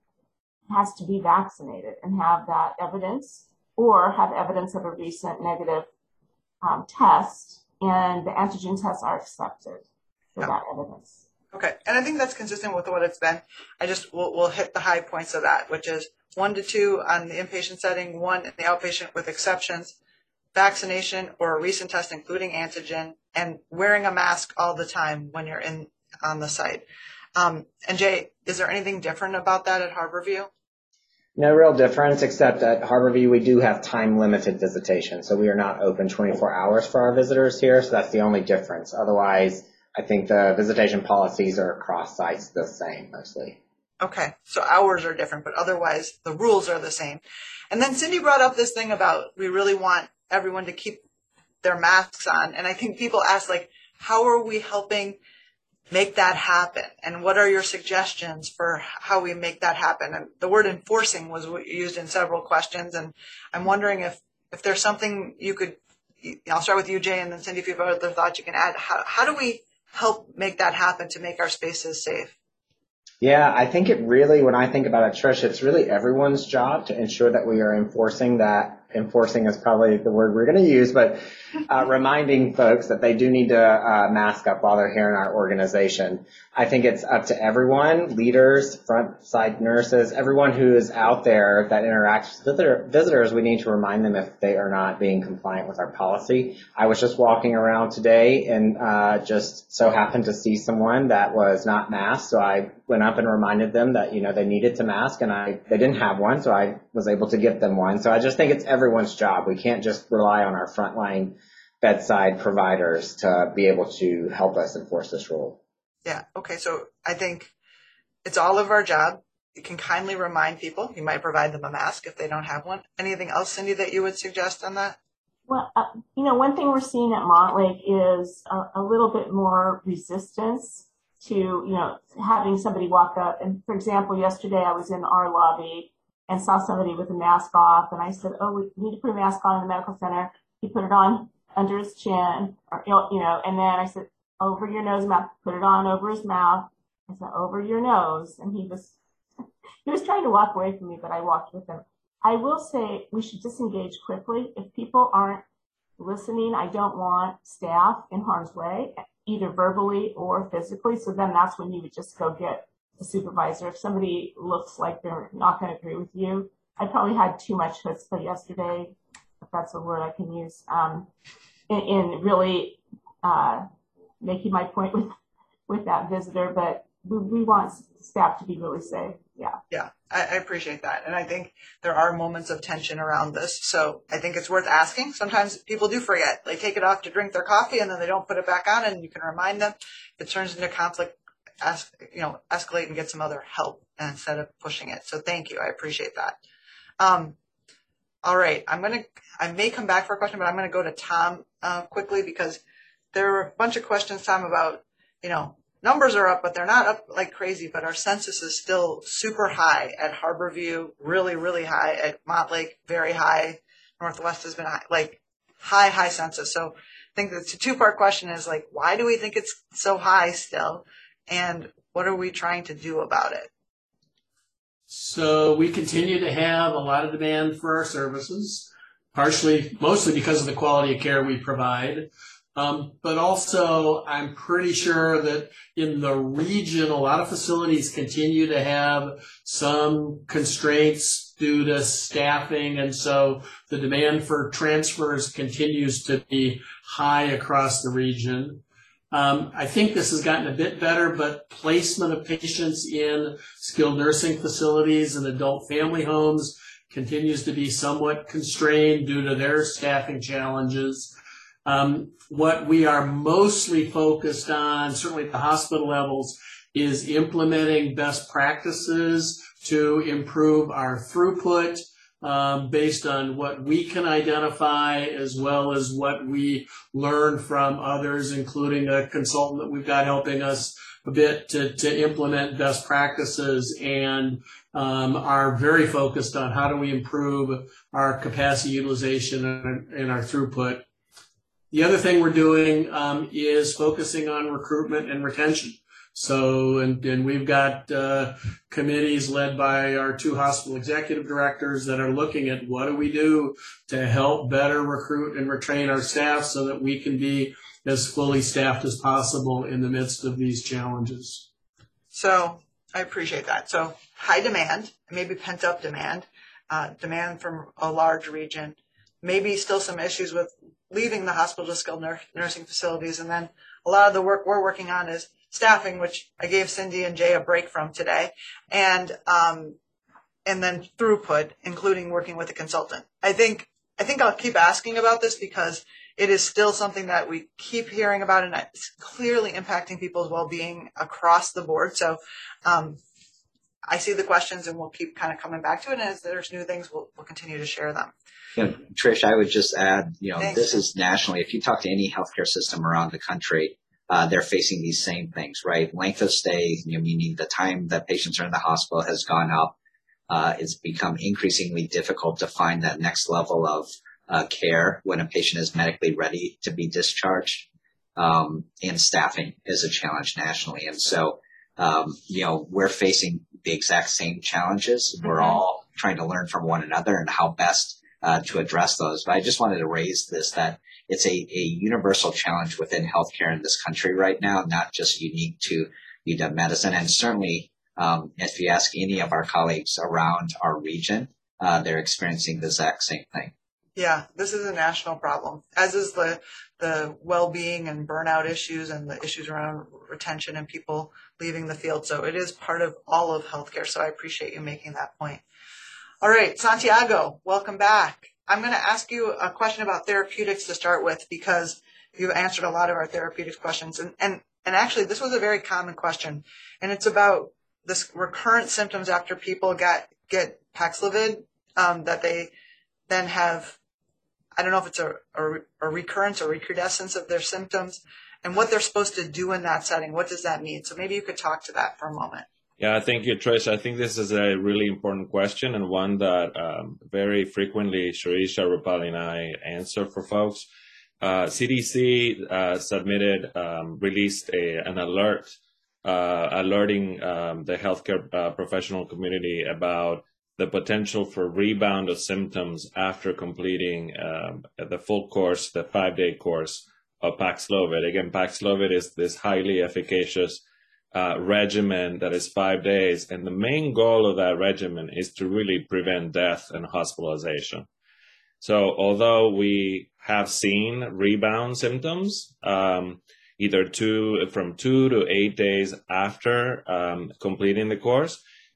has to be vaccinated and have that evidence or have evidence of a recent negative um, test, and the antigen tests are accepted for that evidence. Okay, and I think that's consistent with what it's been. I just will we'll hit the high points of that, which is one to two on the inpatient setting, one in the outpatient with exceptions, vaccination or a recent test including antigen, and wearing a mask all the time when you're in on the site. Um, and Jay, is there anything different about that at Harborview? No real difference, except at Harborview we do have time-limited visitation, so we are not open twenty-four hours for our visitors here, so that's the only difference. Otherwise, I think the visitation policies are across sites the same mostly. Okay, so hours are different, but otherwise the rules are the same. And then Cindy brought up this thing about we really want everyone to keep their masks on, and I think people ask, like, how are we helping make that happen? And what are your suggestions for how we make that happen? And the word enforcing was used in several questions. And I'm wondering if, if there's something you could, I'll start with you, Jay, and then Cindy, if you have other thoughts you can add. How, how do we help make that happen to make our spaces safe? Yeah, I think it really, when I think about it, Trish, it's really everyone's job to ensure that we are enforcing that. Enforcing is probably the word we're going to use, but uh, reminding folks that they do need to uh, mask up while they're here in our organization. I think it's up to everyone, leaders, front side nurses, everyone who is out there that interacts with visitor, visitors. We need to remind them if they are not being compliant with our policy. I was just walking around today and uh, just so happened to see someone that was not masked, so I went up and reminded them that, you know, they needed to mask, and I they didn't have one, so I was able to get them one. So I just think it's everyone's job. We can't just rely on our frontline bedside providers to be able to help us enforce this rule. Yeah. Okay. So I think it's all of our job. You can kindly remind people. You might provide them a mask if they don't have one. Anything else, Cindy, that you would suggest on that? Well, uh, you know, one thing we're seeing at Montlake is a, a little bit more resistance to, you know, having somebody walk up. And for example, yesterday I was in our lobby and saw somebody with a mask off, and I said, oh, we need to put a mask on in the medical center. He put it on under his chin, or, you know, and then I said, over your nose and mouth, put it on over his mouth. I said, over your nose. And he was, he was trying to walk away from me, but I walked with him. I will say we should disengage quickly. If people aren't listening, I don't want staff in harm's way, either verbally or physically. So then that's when you would just go get a supervisor. If somebody looks like they're not going to agree with you, I probably had too much chutzpah yesterday, if that's a word I can use, um, in, in really uh, making my point with, with that visitor. But we, we want staff to be really safe. Yeah. Yeah, I, I appreciate that. And I think there are moments of tension around this. So I think it's worth asking. Sometimes people do forget. They take it off to drink their coffee and then they don't put it back on, and you can remind them. If it turns into conflict, ask, you know, escalate and get some other help instead of pushing it. So thank you. I appreciate that. Um, all right. I'm going to, I may come back for a question, but I'm going to go to Tom uh, quickly, because there were a bunch of questions, Tom, about, you know, numbers are up, but they're not up like crazy, but our census is still super high at Harborview, really, really high at Montlake, very high. Northwest has been high, like high, high census. So I think the two-part question is like, why do we think it's so high still? And what are we trying to do about it? So we continue to have a lot of demand for our services, partially, mostly because of the quality of care we provide. Um, but also, I'm pretty sure that in the region, a lot of facilities continue to have some constraints due to staffing. And so the demand for transfers continues to be high across the region. Um, I think this has gotten a bit better, but placement of patients in skilled nursing facilities and adult family homes continues to be somewhat constrained due to their staffing challenges. Um, what we are mostly focused on, certainly at the hospital levels, is implementing best practices to improve our throughput um, based on what we can identify, as well as what we learn from others, including a consultant that we've got helping us a bit to, to implement best practices, and um, are very focused on how do we improve our capacity utilization and, and our throughput. The other thing we're doing um, is focusing on recruitment and retention. So, and, and we've got uh, committees led by our two hospital executive directors that are looking at what do we do to help better recruit and retain our staff so that we can be as fully staffed as possible in the midst of these challenges. So I appreciate that. So high demand, maybe pent up demand, uh, demand from a large region, maybe still some issues with leaving the hospital to skilled nur- nursing facilities. And then a lot of the work we're working on is staffing, which I gave Cindy and Jay a break from today, and um, and then throughput, including working with a consultant. I think I think I'll keep asking about this because it is still something that we keep hearing about, and it's clearly impacting people's well-being across the board. So um, I see the questions, and we'll keep kind of coming back to it. And as there's new things, we'll, we'll continue to share them. You know, Trish, I would just add, you know, Thanks. This is nationally. If you talk to any healthcare system around the country, uh, they're facing these same things, right? Length of stay, you know, meaning the time that patients are in the hospital has gone up. Uh, it's become increasingly difficult to find that next level of uh, care when a patient is medically ready to be discharged. Um, and staffing is a challenge nationally. And so, um, you know, we're facing the exact same challenges. Mm-hmm. We're all trying to learn from one another and how best Uh, to address those. But I just wanted to raise this, that it's a, a universal challenge within healthcare in this country right now, not just unique to U W Medicine. And certainly, um, if you ask any of our colleagues around our region, uh, they're experiencing the exact same thing. Yeah, this is a national problem, as is the the well-being and burnout issues and the issues around retention and people leaving the field. So it is part of all of healthcare. So I appreciate you making that point. All right, Santiago, welcome back. I'm going to ask you a question about therapeutics to start with, because you've answered a lot of our therapeutics questions. And, and, and actually, this was a very common question. And it's about this recurrent symptoms after people get, get Paxlovid, um, that they then have, I don't know if it's a, a, a recurrence or recrudescence of their symptoms, and what they're supposed to do in that setting. What does that mean? So maybe you could talk to that for a moment. Yeah, thank you, Trish. I think this is a really important question, and one that um, very frequently Shirisha, Rupali, and I answer for folks. Uh, C D C uh, submitted, um, released a, an alert, uh, alerting um, the healthcare uh, professional community about the potential for rebound of symptoms after completing um, the full course, the five-day course of Paxlovid. Again, Paxlovid is this highly efficacious Uh, regimen that is five days. And the main goal of that regimen is to really prevent death and hospitalization. So although we have seen rebound symptoms, um, either two, from two to eight days after um, completing the course,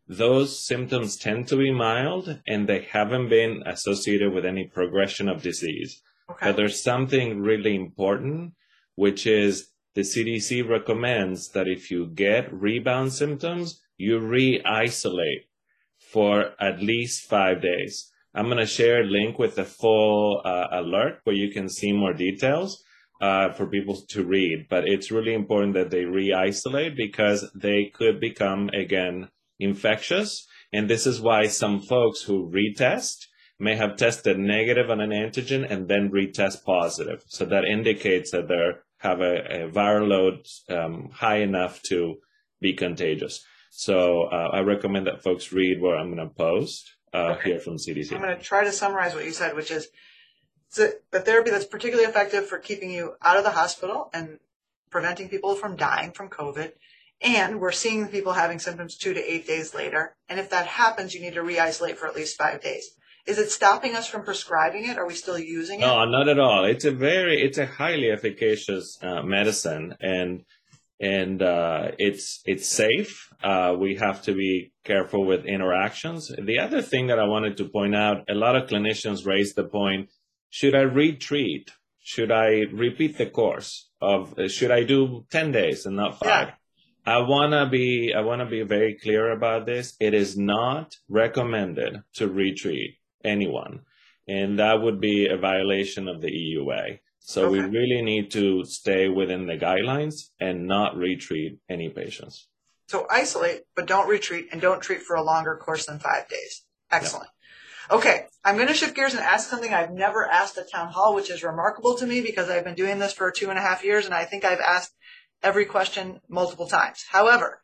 those symptoms tend to be mild and they haven't been associated with any progression of disease. Okay. But there's something really important, which is the C D C recommends that if you get rebound symptoms, you re-isolate for at least five days. I'm going to share a link with the full uh, alert where you can see more details uh, for people to read. But it's really important that they re-isolate because they could become, again, infectious. And this is why some folks who retest may have tested negative on an antigen and then retest positive. So that indicates that they have a, a viral load um, high enough to be contagious. So uh, I recommend that folks read what I'm going to post uh, okay. here from C D C. I'm going to try to summarize what you said, which is it's a, a therapy that's particularly effective for keeping you out of the hospital and preventing people from dying from COVID. And we're seeing people having symptoms two to eight days later. And if that happens, you need to re-isolate for at least five days. Is it stopping us from prescribing it? Are we still using it? No, not at all. It's a very, it's a highly efficacious uh, medicine, and and uh, it's it's safe. Uh, we have to be careful with interactions. The other thing that I wanted to point out, a lot of clinicians raise the point: should I retreat? Should I repeat the course of? Uh, should I do ten days and not five? Yeah. I wanna be I wanna be very clear about this. It is not recommended to retreat anyone, and that would be a violation of the E U A. So Okay. we really need to stay within the guidelines and not retreat any patients. So isolate, but don't retreat, and don't treat for a longer course than five days. Excellent. Yeah. Okay, I'm going to shift gears and ask something I've never asked at Town Hall, which is remarkable to me because I've been doing this for two and a half years, and I think I've asked every question multiple times. However,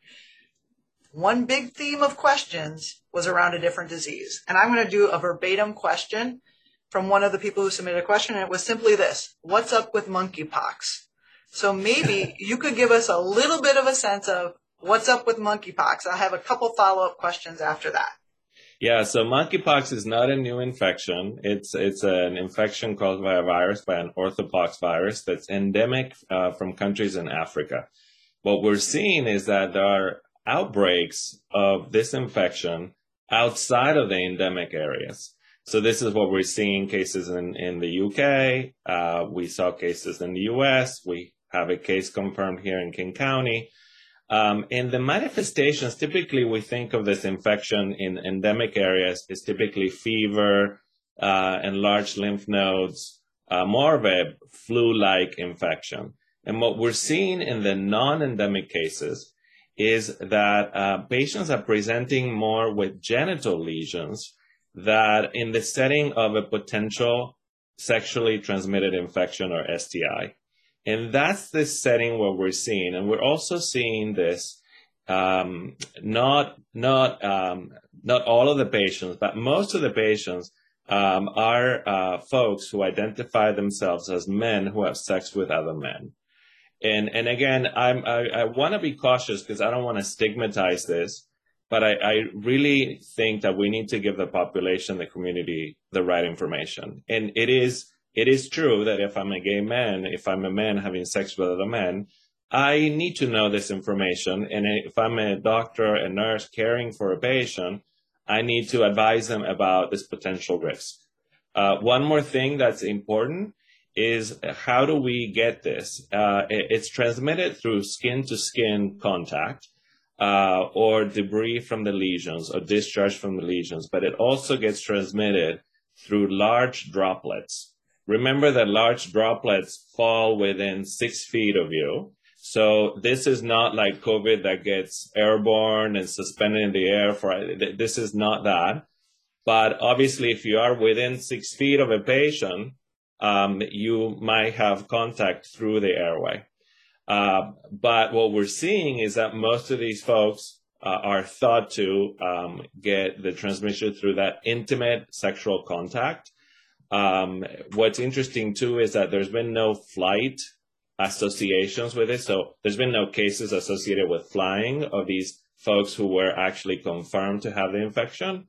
one big theme of questions was around a different disease. And I'm going to do a verbatim question from one of the people who submitted a question, and it was simply this: what's up with monkeypox? So maybe you could give us a little bit of a sense of what's up with monkeypox. I have a couple follow-up questions after that. Yeah, so monkeypox is not a new infection. It's it's an infection caused by a virus, by an orthopox virus that's endemic uh, from countries in Africa. What we're seeing is that there are outbreaks of this infection outside of the endemic areas. So this is what we're seeing: cases in, in the U K. Uh, we saw cases in the U S. We have a case confirmed here in King County. Um, and the manifestations, typically we think of this infection in endemic areas is typically fever, uh, enlarged lymph nodes, uh, more of a flu-like infection. And what we're seeing in the non-endemic cases is that uh, patients are presenting more with genital lesions that in the setting of a potential sexually transmitted infection or S T I. And that's the setting where we're seeing, and we're also seeing this, um, not not um, not all of the patients, but most of the patients um, are uh, folks who identify themselves as men who have sex with other men. And and again, I'm, I I want to be cautious because I don't want to stigmatize this, but I, I really think that we need to give the population, the community, the right information. And it is. It is true that if I'm a gay man, if I'm a man having sex with other men, I need to know this information. And if I'm a doctor, a nurse caring for a patient, I need to advise them about this potential risk. Uh, one more thing that's important is how do we get this? Uh, it, it's transmitted through skin-to-skin contact uh, or debris from the lesions or discharge from the lesions, but it also gets transmitted through large droplets. Remember that large droplets fall within six feet of you. So this is not like COVID that gets airborne and suspended in the air. For this is not that. But obviously, if you are within six feet of a patient, um, you might have contact through the airway. Uh, but what we're seeing is that most of these folks uh, are thought to um, get the transmission through that intimate sexual contact. Um, what's interesting too is that there's been no flight associations with it. So there's been no cases associated with flying of these folks who were actually confirmed to have the infection.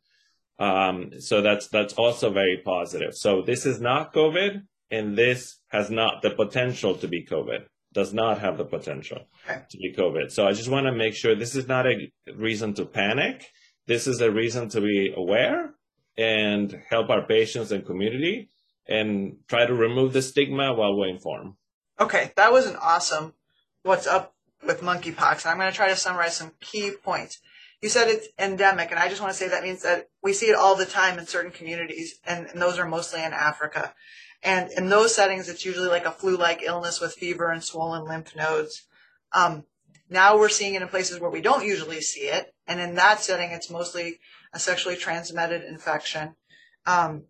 Um, so that's, that's also very positive. So this is not COVID, and this has not the potential to be COVID, does not have the potential okay. to be COVID. So I just want to make sure this is not a reason to panic. this is a reason to be aware and help our patients and community and try to remove the stigma while we inform. Okay, that was an awesome what's up with monkeypox. And I'm going to try to summarize some key points. You said it's endemic, and I just want to say that means that we see it all the time in certain communities, and, and those are mostly in Africa. And in those settings, it's usually like a flu-like illness with fever and swollen lymph nodes. Um, now we're seeing it in places where we don't usually see it, and in that setting, it's mostly a sexually transmitted infection. Um,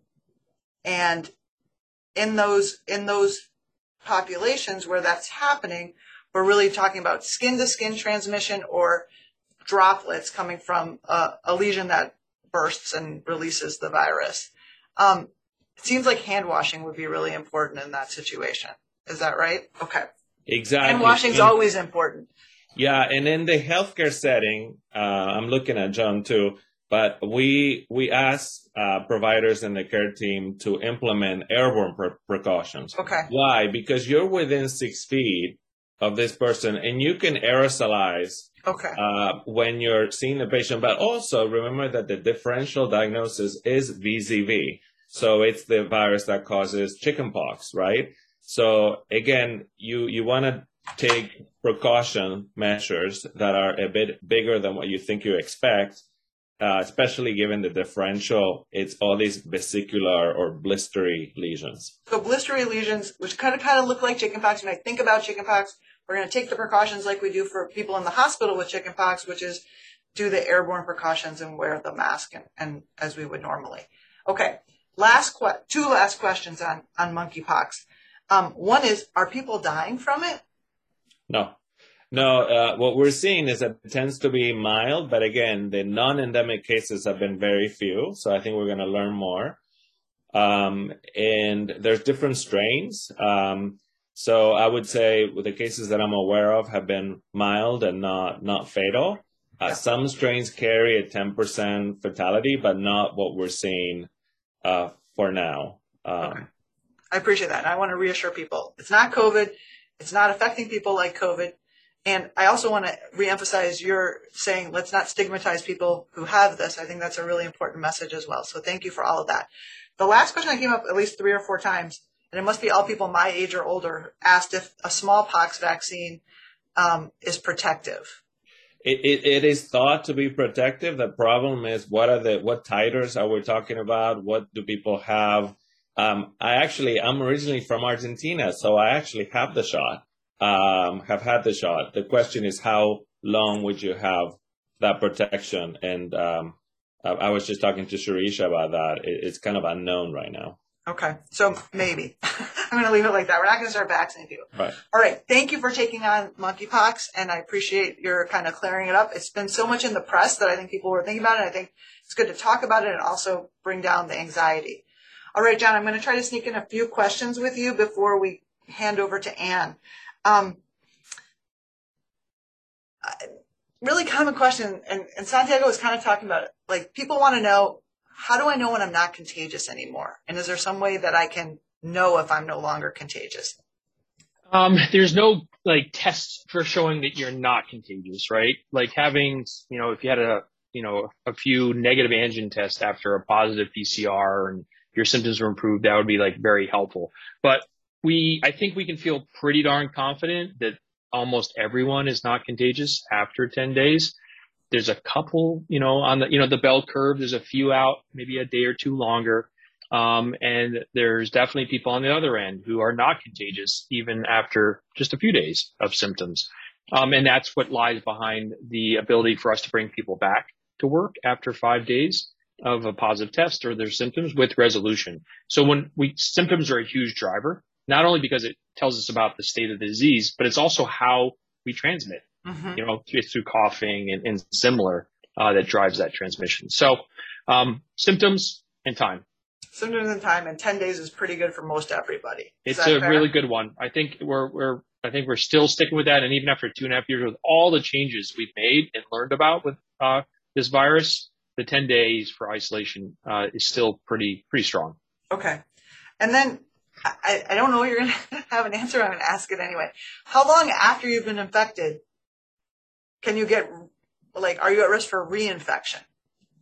and in those in those populations where that's happening, we're really talking about skin-to-skin transmission or droplets coming from a, a lesion that bursts and releases the virus. Um, it seems like hand washing would be really important in that situation. Is that right? Okay. Exactly. Hand washing is always important. Yeah, and in the healthcare setting, uh, I'm looking at John too, but we we ask uh, providers and the care team to implement airborne pre- precautions. Okay. Why? Because you're within six feet of this person, and you can aerosolize Okay. uh, when you're seeing the patient. But also remember that the differential diagnosis is V Z V. So it's the virus that causes chickenpox, right? So again, you, you want to take precaution measures that are a bit bigger than what you think you expect, uh, especially given the differential, it's all these vesicular or blistery lesions. So blistery lesions, which kind of kind of look like chickenpox. When I think about chickenpox, we're going to take the precautions like we do for people in the hospital with chickenpox, which is do the airborne precautions and wear the mask and, and as we would normally. Okay, last que- two last questions on, on monkeypox. Um, one is, are people dying from it? No. No, uh, what we're seeing is that it tends to be mild, but again, the non-endemic cases have been very few, so I think we're going to learn more. Um, and there's different strains. Um, so I would say the cases that I'm aware of have been mild and not, not fatal. Uh, Yeah. Some strains carry a ten percent fatality, but not what we're seeing uh, for now. Um, Okay. I appreciate that. And I want to reassure people it's not COVID. It's not affecting people like COVID. And I also want to reemphasize your saying, let's not stigmatize people who have this. I think that's a really important message as well. So thank you for all of that. The last question that came up at least three or four times, and it must be all people my age or older, asked if a smallpox vaccine um, is protective. It, it, it is thought to be protective. The problem is, what are the what titers are we talking about? What do people have? Um, I actually, I'm originally from Argentina, so I actually have the shot, um, have had the shot. The question is, how long would you have that protection? And um, I, I was just talking to Shirisha about that. It, it's kind of unknown right now. Okay, so maybe. I'm going to leave it like that. We're not going to start vaccinating people. Right. All right, thank you for taking on monkeypox, and I appreciate your kind of clearing it up. It's been so much in the press that I think people were thinking about it. I think it's good to talk about it and also bring down the anxiety. All right, John, I'm going to try to sneak in a few questions with you before we hand over to Anne. Um, really common question, and, and Santiago was kind of talking about it. Like, people want to know, how do I know when I'm not contagious anymore? And is there some way that I can know if I'm no longer contagious? Um, there's no like tests for showing that you're not contagious, right? Like having, you know, if you had a, you know, a few negative antigen tests after a positive P C R and your symptoms were improved, that would be like very helpful. But we, I think we can feel pretty darn confident that almost everyone is not contagious after ten days. There's a couple, you know, on the, you know, the bell curve, there's a few out, maybe a day or two longer. Um, and there's definitely people on the other end who are not contagious even after just a few days of symptoms. Um, and that's what lies behind the ability for us to bring people back to work after five days of a positive test or their symptoms with resolution. So when we, symptoms are a huge driver, not only because it tells us about the state of the disease, but it's also how we transmit. Mm-hmm. You know, it's through coughing and, and similar uh, that drives that transmission. So um, symptoms and time. Symptoms and time, and ten days is pretty good for most everybody. Is it's a fair? really good one. I think we're we're I think we're still sticking with that, and even after two and a half years, with all the changes we've made and learned about with uh, this virus, the ten days for isolation uh, is still pretty pretty strong. Okay, and then I, I don't know you're going to have an answer. I'm going to ask it anyway. How long after you've been infected can you get, like, are you at risk for reinfection?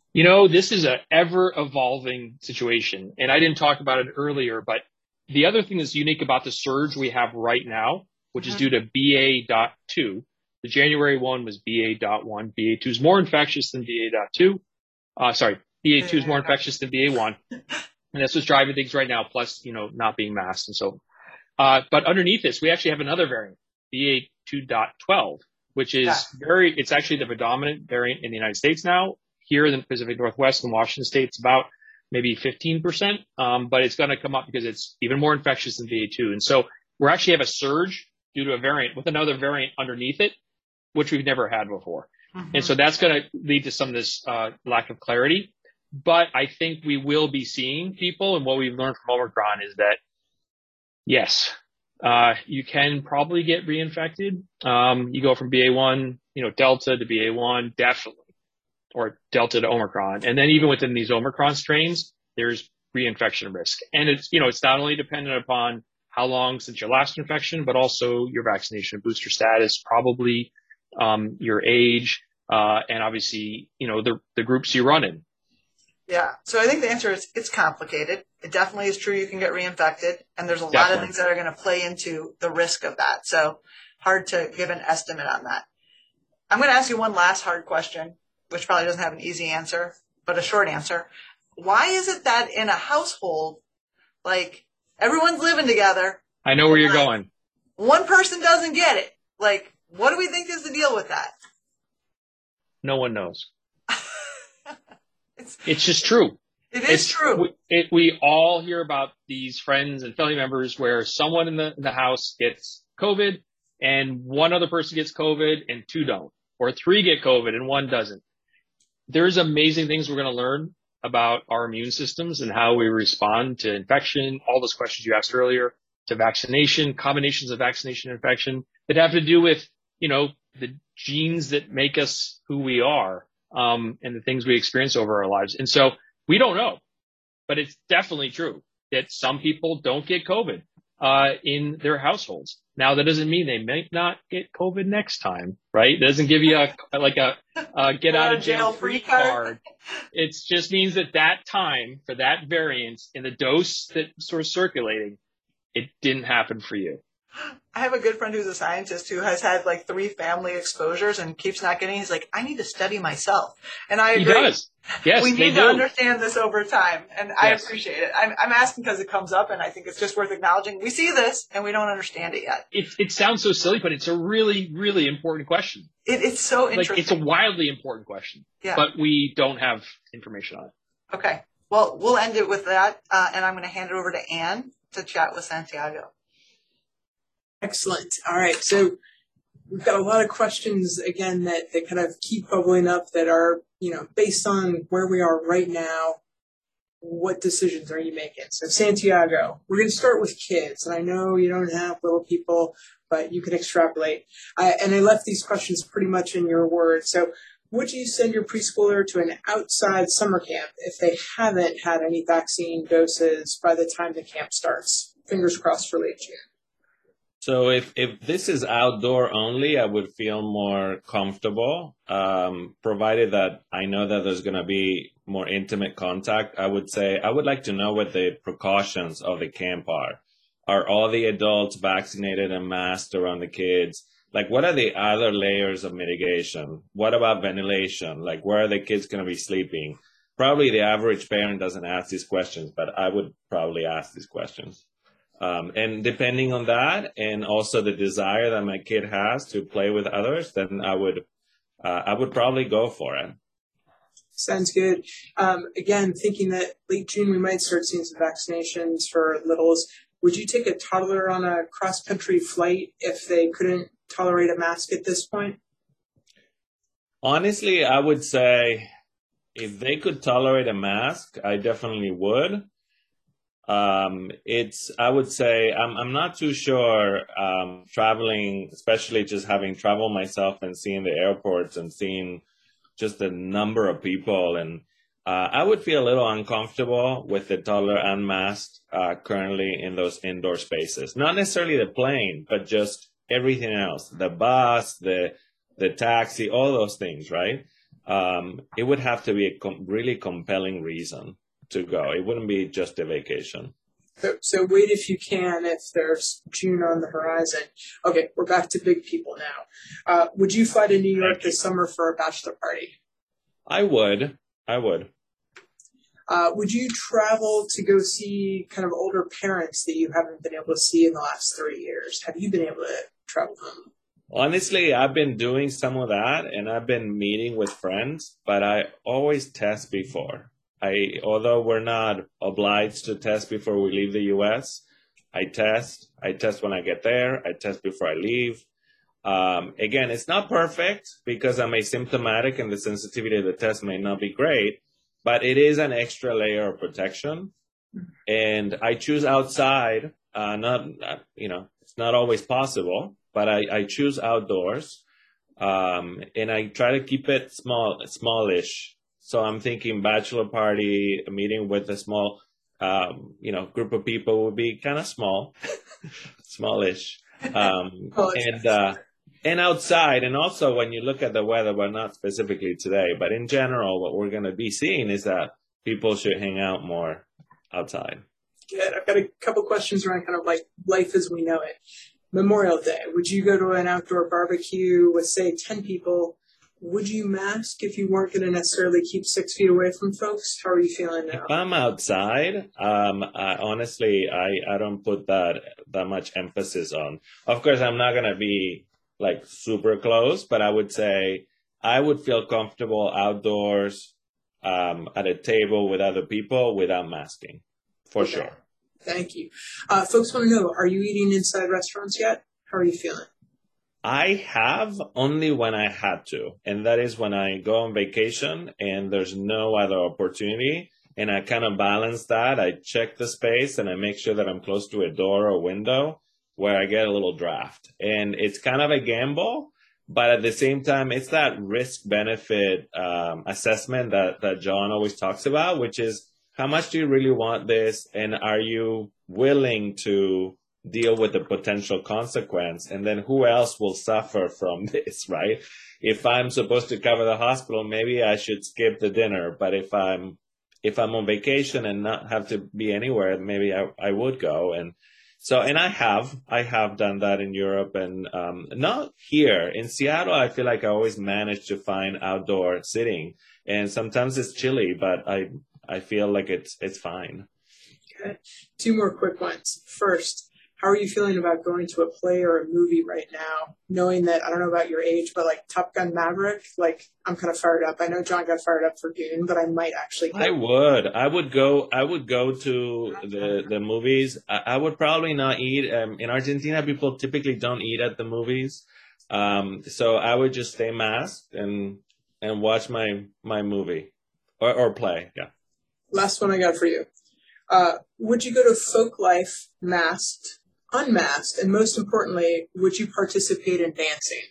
You know, this is an ever evolving situation, and I didn't talk about it earlier, but the other thing that's unique about the surge we have right now, which mm-hmm. is due to B A point two, the January one was B A point one. B A point two is more infectious than B A point two. Uh, sorry, B A point two is more infectious than B A point one. And that's what's driving things right now, plus, you know, not being masked and so on. Uh, but underneath this, we actually have another variant, B A two point twelve, which is yeah. very, it's actually the predominant variant in the United States now. Here in the Pacific Northwest and Washington State, it's about maybe fifteen percent, um, but it's going to come up because it's even more infectious than B A two. And so we actually have a surge due to a variant with another variant underneath it, which we've never had before. Mm-hmm. And so that's going to lead to some of this uh, lack of clarity. But I think we will be seeing people, and what we've learned from Omicron is that, yes, uh, you can probably get reinfected. Um, you go from B A one, you know, Delta to B A one, definitely. Or Delta to Omicron. And then even within these Omicron strains, there's reinfection risk. And it's, you know, it's not only dependent upon how long since your last infection, but also your vaccination and booster status, probably um, your age, uh, and obviously, you know, the, the groups you run in. Yeah. So I think the answer is it's complicated. It definitely is true you can get reinfected. And there's a Definitely. lot of things that are going to play into the risk of that. So hard to give an estimate on that. I'm going to ask you one last hard question, which probably doesn't have an easy answer, but a short answer. Why is it that in a household, like everyone's living together? I know where you're like, going. One person doesn't get it. Like, what do we think is the deal with that? No one knows. it's, it's just true. It is it's, true. We, it, we all hear about these friends and family members where someone in the, in the house gets COVID and one other person gets COVID and two don't, or three get COVID and one doesn't. There's amazing things we're going to learn about our immune systems and how we respond to infection, all those questions you asked earlier, to vaccination, combinations of vaccination and infection that have to do with, you know, the genes that make us who we are, um, and the things we experience over our lives. And so we don't know, but it's definitely true that some people don't get COVID uh, in their households. Now, that doesn't mean they might not get COVID next time, right? It doesn't give you a like a, a get out of jail free card. It just means that that time for that variant in the dose that sort of circulating, it didn't happen for you. I have a good friend who's a scientist who has had like three family exposures and keeps not getting. He's like, I need to study myself, and I agree. He does. Yes, we need to do. understand this over time, and yes. I appreciate it. I'm, I'm asking because it comes up, and I think it's just worth acknowledging. We see this, and we don't understand it yet. It, it sounds so silly, but it's a really, really important question. It, it's so interesting. Like, it's a wildly important question, yeah. but we don't have information on it. Okay. Well, we'll end it with that, uh, and I'm going to hand it over to Anne to chat with Santiago. Excellent. All right. So we've got a lot of questions, again, that, that kind of keep bubbling up that are, you know, based on where we are right now. What decisions are you making? So Santiago, we're going to start with kids. And I know you don't have little people, but you can extrapolate. I, and I left these questions pretty much in your words. So would you send your preschooler to an outside summer camp if they haven't had any vaccine doses by the time the camp starts? Fingers crossed for late June. So if, if this is outdoor only, I would feel more comfortable, um, provided that I know that there's going to be more intimate contact. I would say I would like to know what the precautions of the camp are. Are all the adults vaccinated and masked around the kids? Like, what are the other layers of mitigation? What about ventilation? Like, where are the kids going to be sleeping? Probably the average parent doesn't ask these questions, but I would probably ask these questions. Um, and depending on that, and also the desire that my kid has to play with others, then I would, uh, I would probably go for it. Sounds good. Um, again, thinking that late June we might start seeing some vaccinations for littles. Would you take a toddler on a cross-country flight if they couldn't tolerate a mask at this point? Honestly, I would say if they could tolerate a mask, I definitely would. Um, it's, I would say, I'm, I'm not too sure, um, traveling, especially just having traveled myself and seeing the airports and seeing just the number of people. And, uh, I would feel a little uncomfortable with the toddler unmasked, uh, currently in those indoor spaces. Not necessarily the plane, but just everything else, the bus, the, the taxi, all those things, right? um, it would have to be a com- really compelling reason to go. It wouldn't be just a vacation. So, so wait if you can, if there's June on the horizon. Okay, we're back to big people now. Uh, would you fly to New York this summer for a bachelor party? I would. I would. Uh, would you travel to go see kind of older parents that you haven't been able to see in the last three years? Have you been able to travel home? Honestly, I've been doing some of that, and I've been meeting with friends, but I always test before. I, although we're not obliged to test before we leave the U S, I test. I test when I get there. I test before I leave. Um, again, it's not perfect because I'm asymptomatic and the sensitivity of the test may not be great, but it is an extra layer of protection. And I choose outside, uh, not, not, you know, it's not always possible, but I, I choose outdoors. Um, and I try to keep it small, smallish. So I'm thinking bachelor party, a meeting with a small, um, you know, group of people would be kind of small, smallish. Um, and, uh, and outside. And also when you look at the weather, but not specifically today, but in general, what we're going to be seeing is that people should hang out more outside. Good. I've got a couple questions around kind of like life as we know it. Memorial Day, would you go to an outdoor barbecue with, say, ten people? Would you mask if you weren't going to necessarily keep six feet away from folks? How are you feeling now? If I'm outside, um, I, honestly, I, I don't put that that much emphasis on. Of course, I'm not going to be like super close, but I would say I would feel comfortable outdoors um, at a table with other people without masking, for okay. sure. Thank you. Uh, folks want to know, are you eating inside restaurants yet? How are you feeling? I have only when I had to, and that is when I go on vacation and there's no other opportunity, and I kind of balance that. I check the space and I make sure that I'm close to a door or window where I get a little draft. And it's kind of a gamble, but at the same time, it's that risk-benefit um, assessment that, that John always talks about, which is how much do you really want this, and are you willing to deal with the potential consequence, and then who else will suffer from this, right? If I'm supposed to cover the hospital, maybe I should skip the dinner. But if I'm if I'm on vacation and not have to be anywhere, maybe I, I would go. And so, and I have I have done that in Europe, and um, not here in Seattle. I feel like I always manage to find outdoor sitting, and sometimes it's chilly, but I I feel like it's it's fine. Okay, two more quick ones. First, how are you feeling about going to a play or a movie right now, knowing that, I don't know about your age, but like Top Gun Maverick, like I'm kind of fired up. I know John got fired up for Dune, but I might actually go. I would. I would go I would go to the, the movies. I, I would probably not eat. Um, in Argentina, people typically don't eat at the movies. Um, so I would just stay masked and and watch my, my movie or, or play, yeah. Last one I got for you. Uh, would you go to Folk Life masked, unmasked, and most importantly, would you participate in dancing?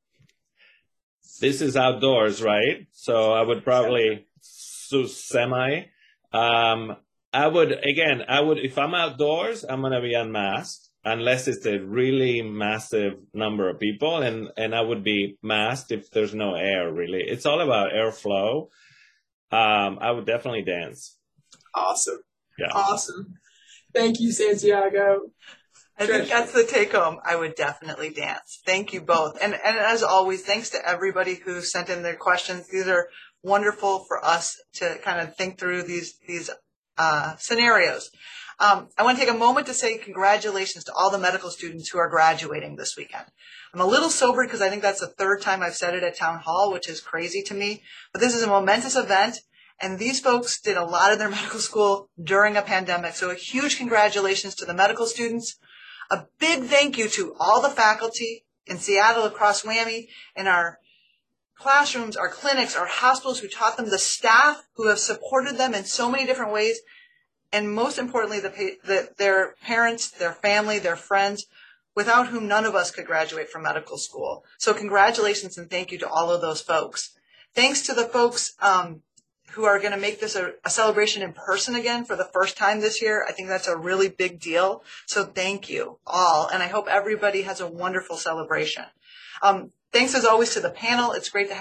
This is outdoors, right? So I would probably so semi. Um, I would, again, I would, if I'm outdoors, I'm going to be unmasked unless it's a really massive number of people. And, and I would be masked if there's no air, really. It's all about airflow. Um, I would definitely dance. Awesome. Yeah. Awesome. Thank you, Santiago. I think that's the take home. I would definitely dance. Thank you both. And and as always, thanks to everybody who sent in their questions. These are wonderful for us to kind of think through these, these uh, scenarios. Um, I want to take a moment to say congratulations to all the medical students who are graduating this weekend. I'm a little sobered because I think that's the third time I've said it at Town Hall, which is crazy to me. But this is a momentous event. And these folks did a lot of their medical school during a pandemic. So a huge congratulations to the medical students. A big thank you to all the faculty in Seattle, across WWAMI, in our classrooms, our clinics, our hospitals who taught them, the staff who have supported them in so many different ways, and most importantly, the, the, their parents, their family, their friends, without whom none of us could graduate from medical school. So congratulations and thank you to all of those folks. Thanks to the folks um, who are going to make this a, a celebration in person again for the first time this year. I think that's a really big deal. So thank you all. And I hope everybody has a wonderful celebration. Um, thanks as always to the panel. It's great to have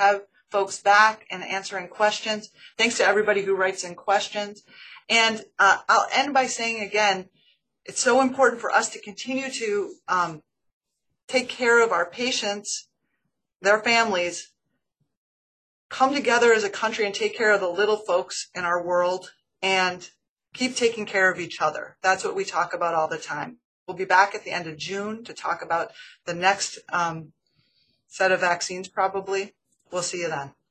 folks back and answering questions. Thanks to everybody who writes in questions. And uh, I'll end by saying again, it's so important for us to continue to um, take care of our patients, their families, come together as a country and take care of the little folks in our world and keep taking care of each other. That's what we talk about all the time. We'll be back at the end of June to talk about the next um, set of vaccines probably. We'll see you then.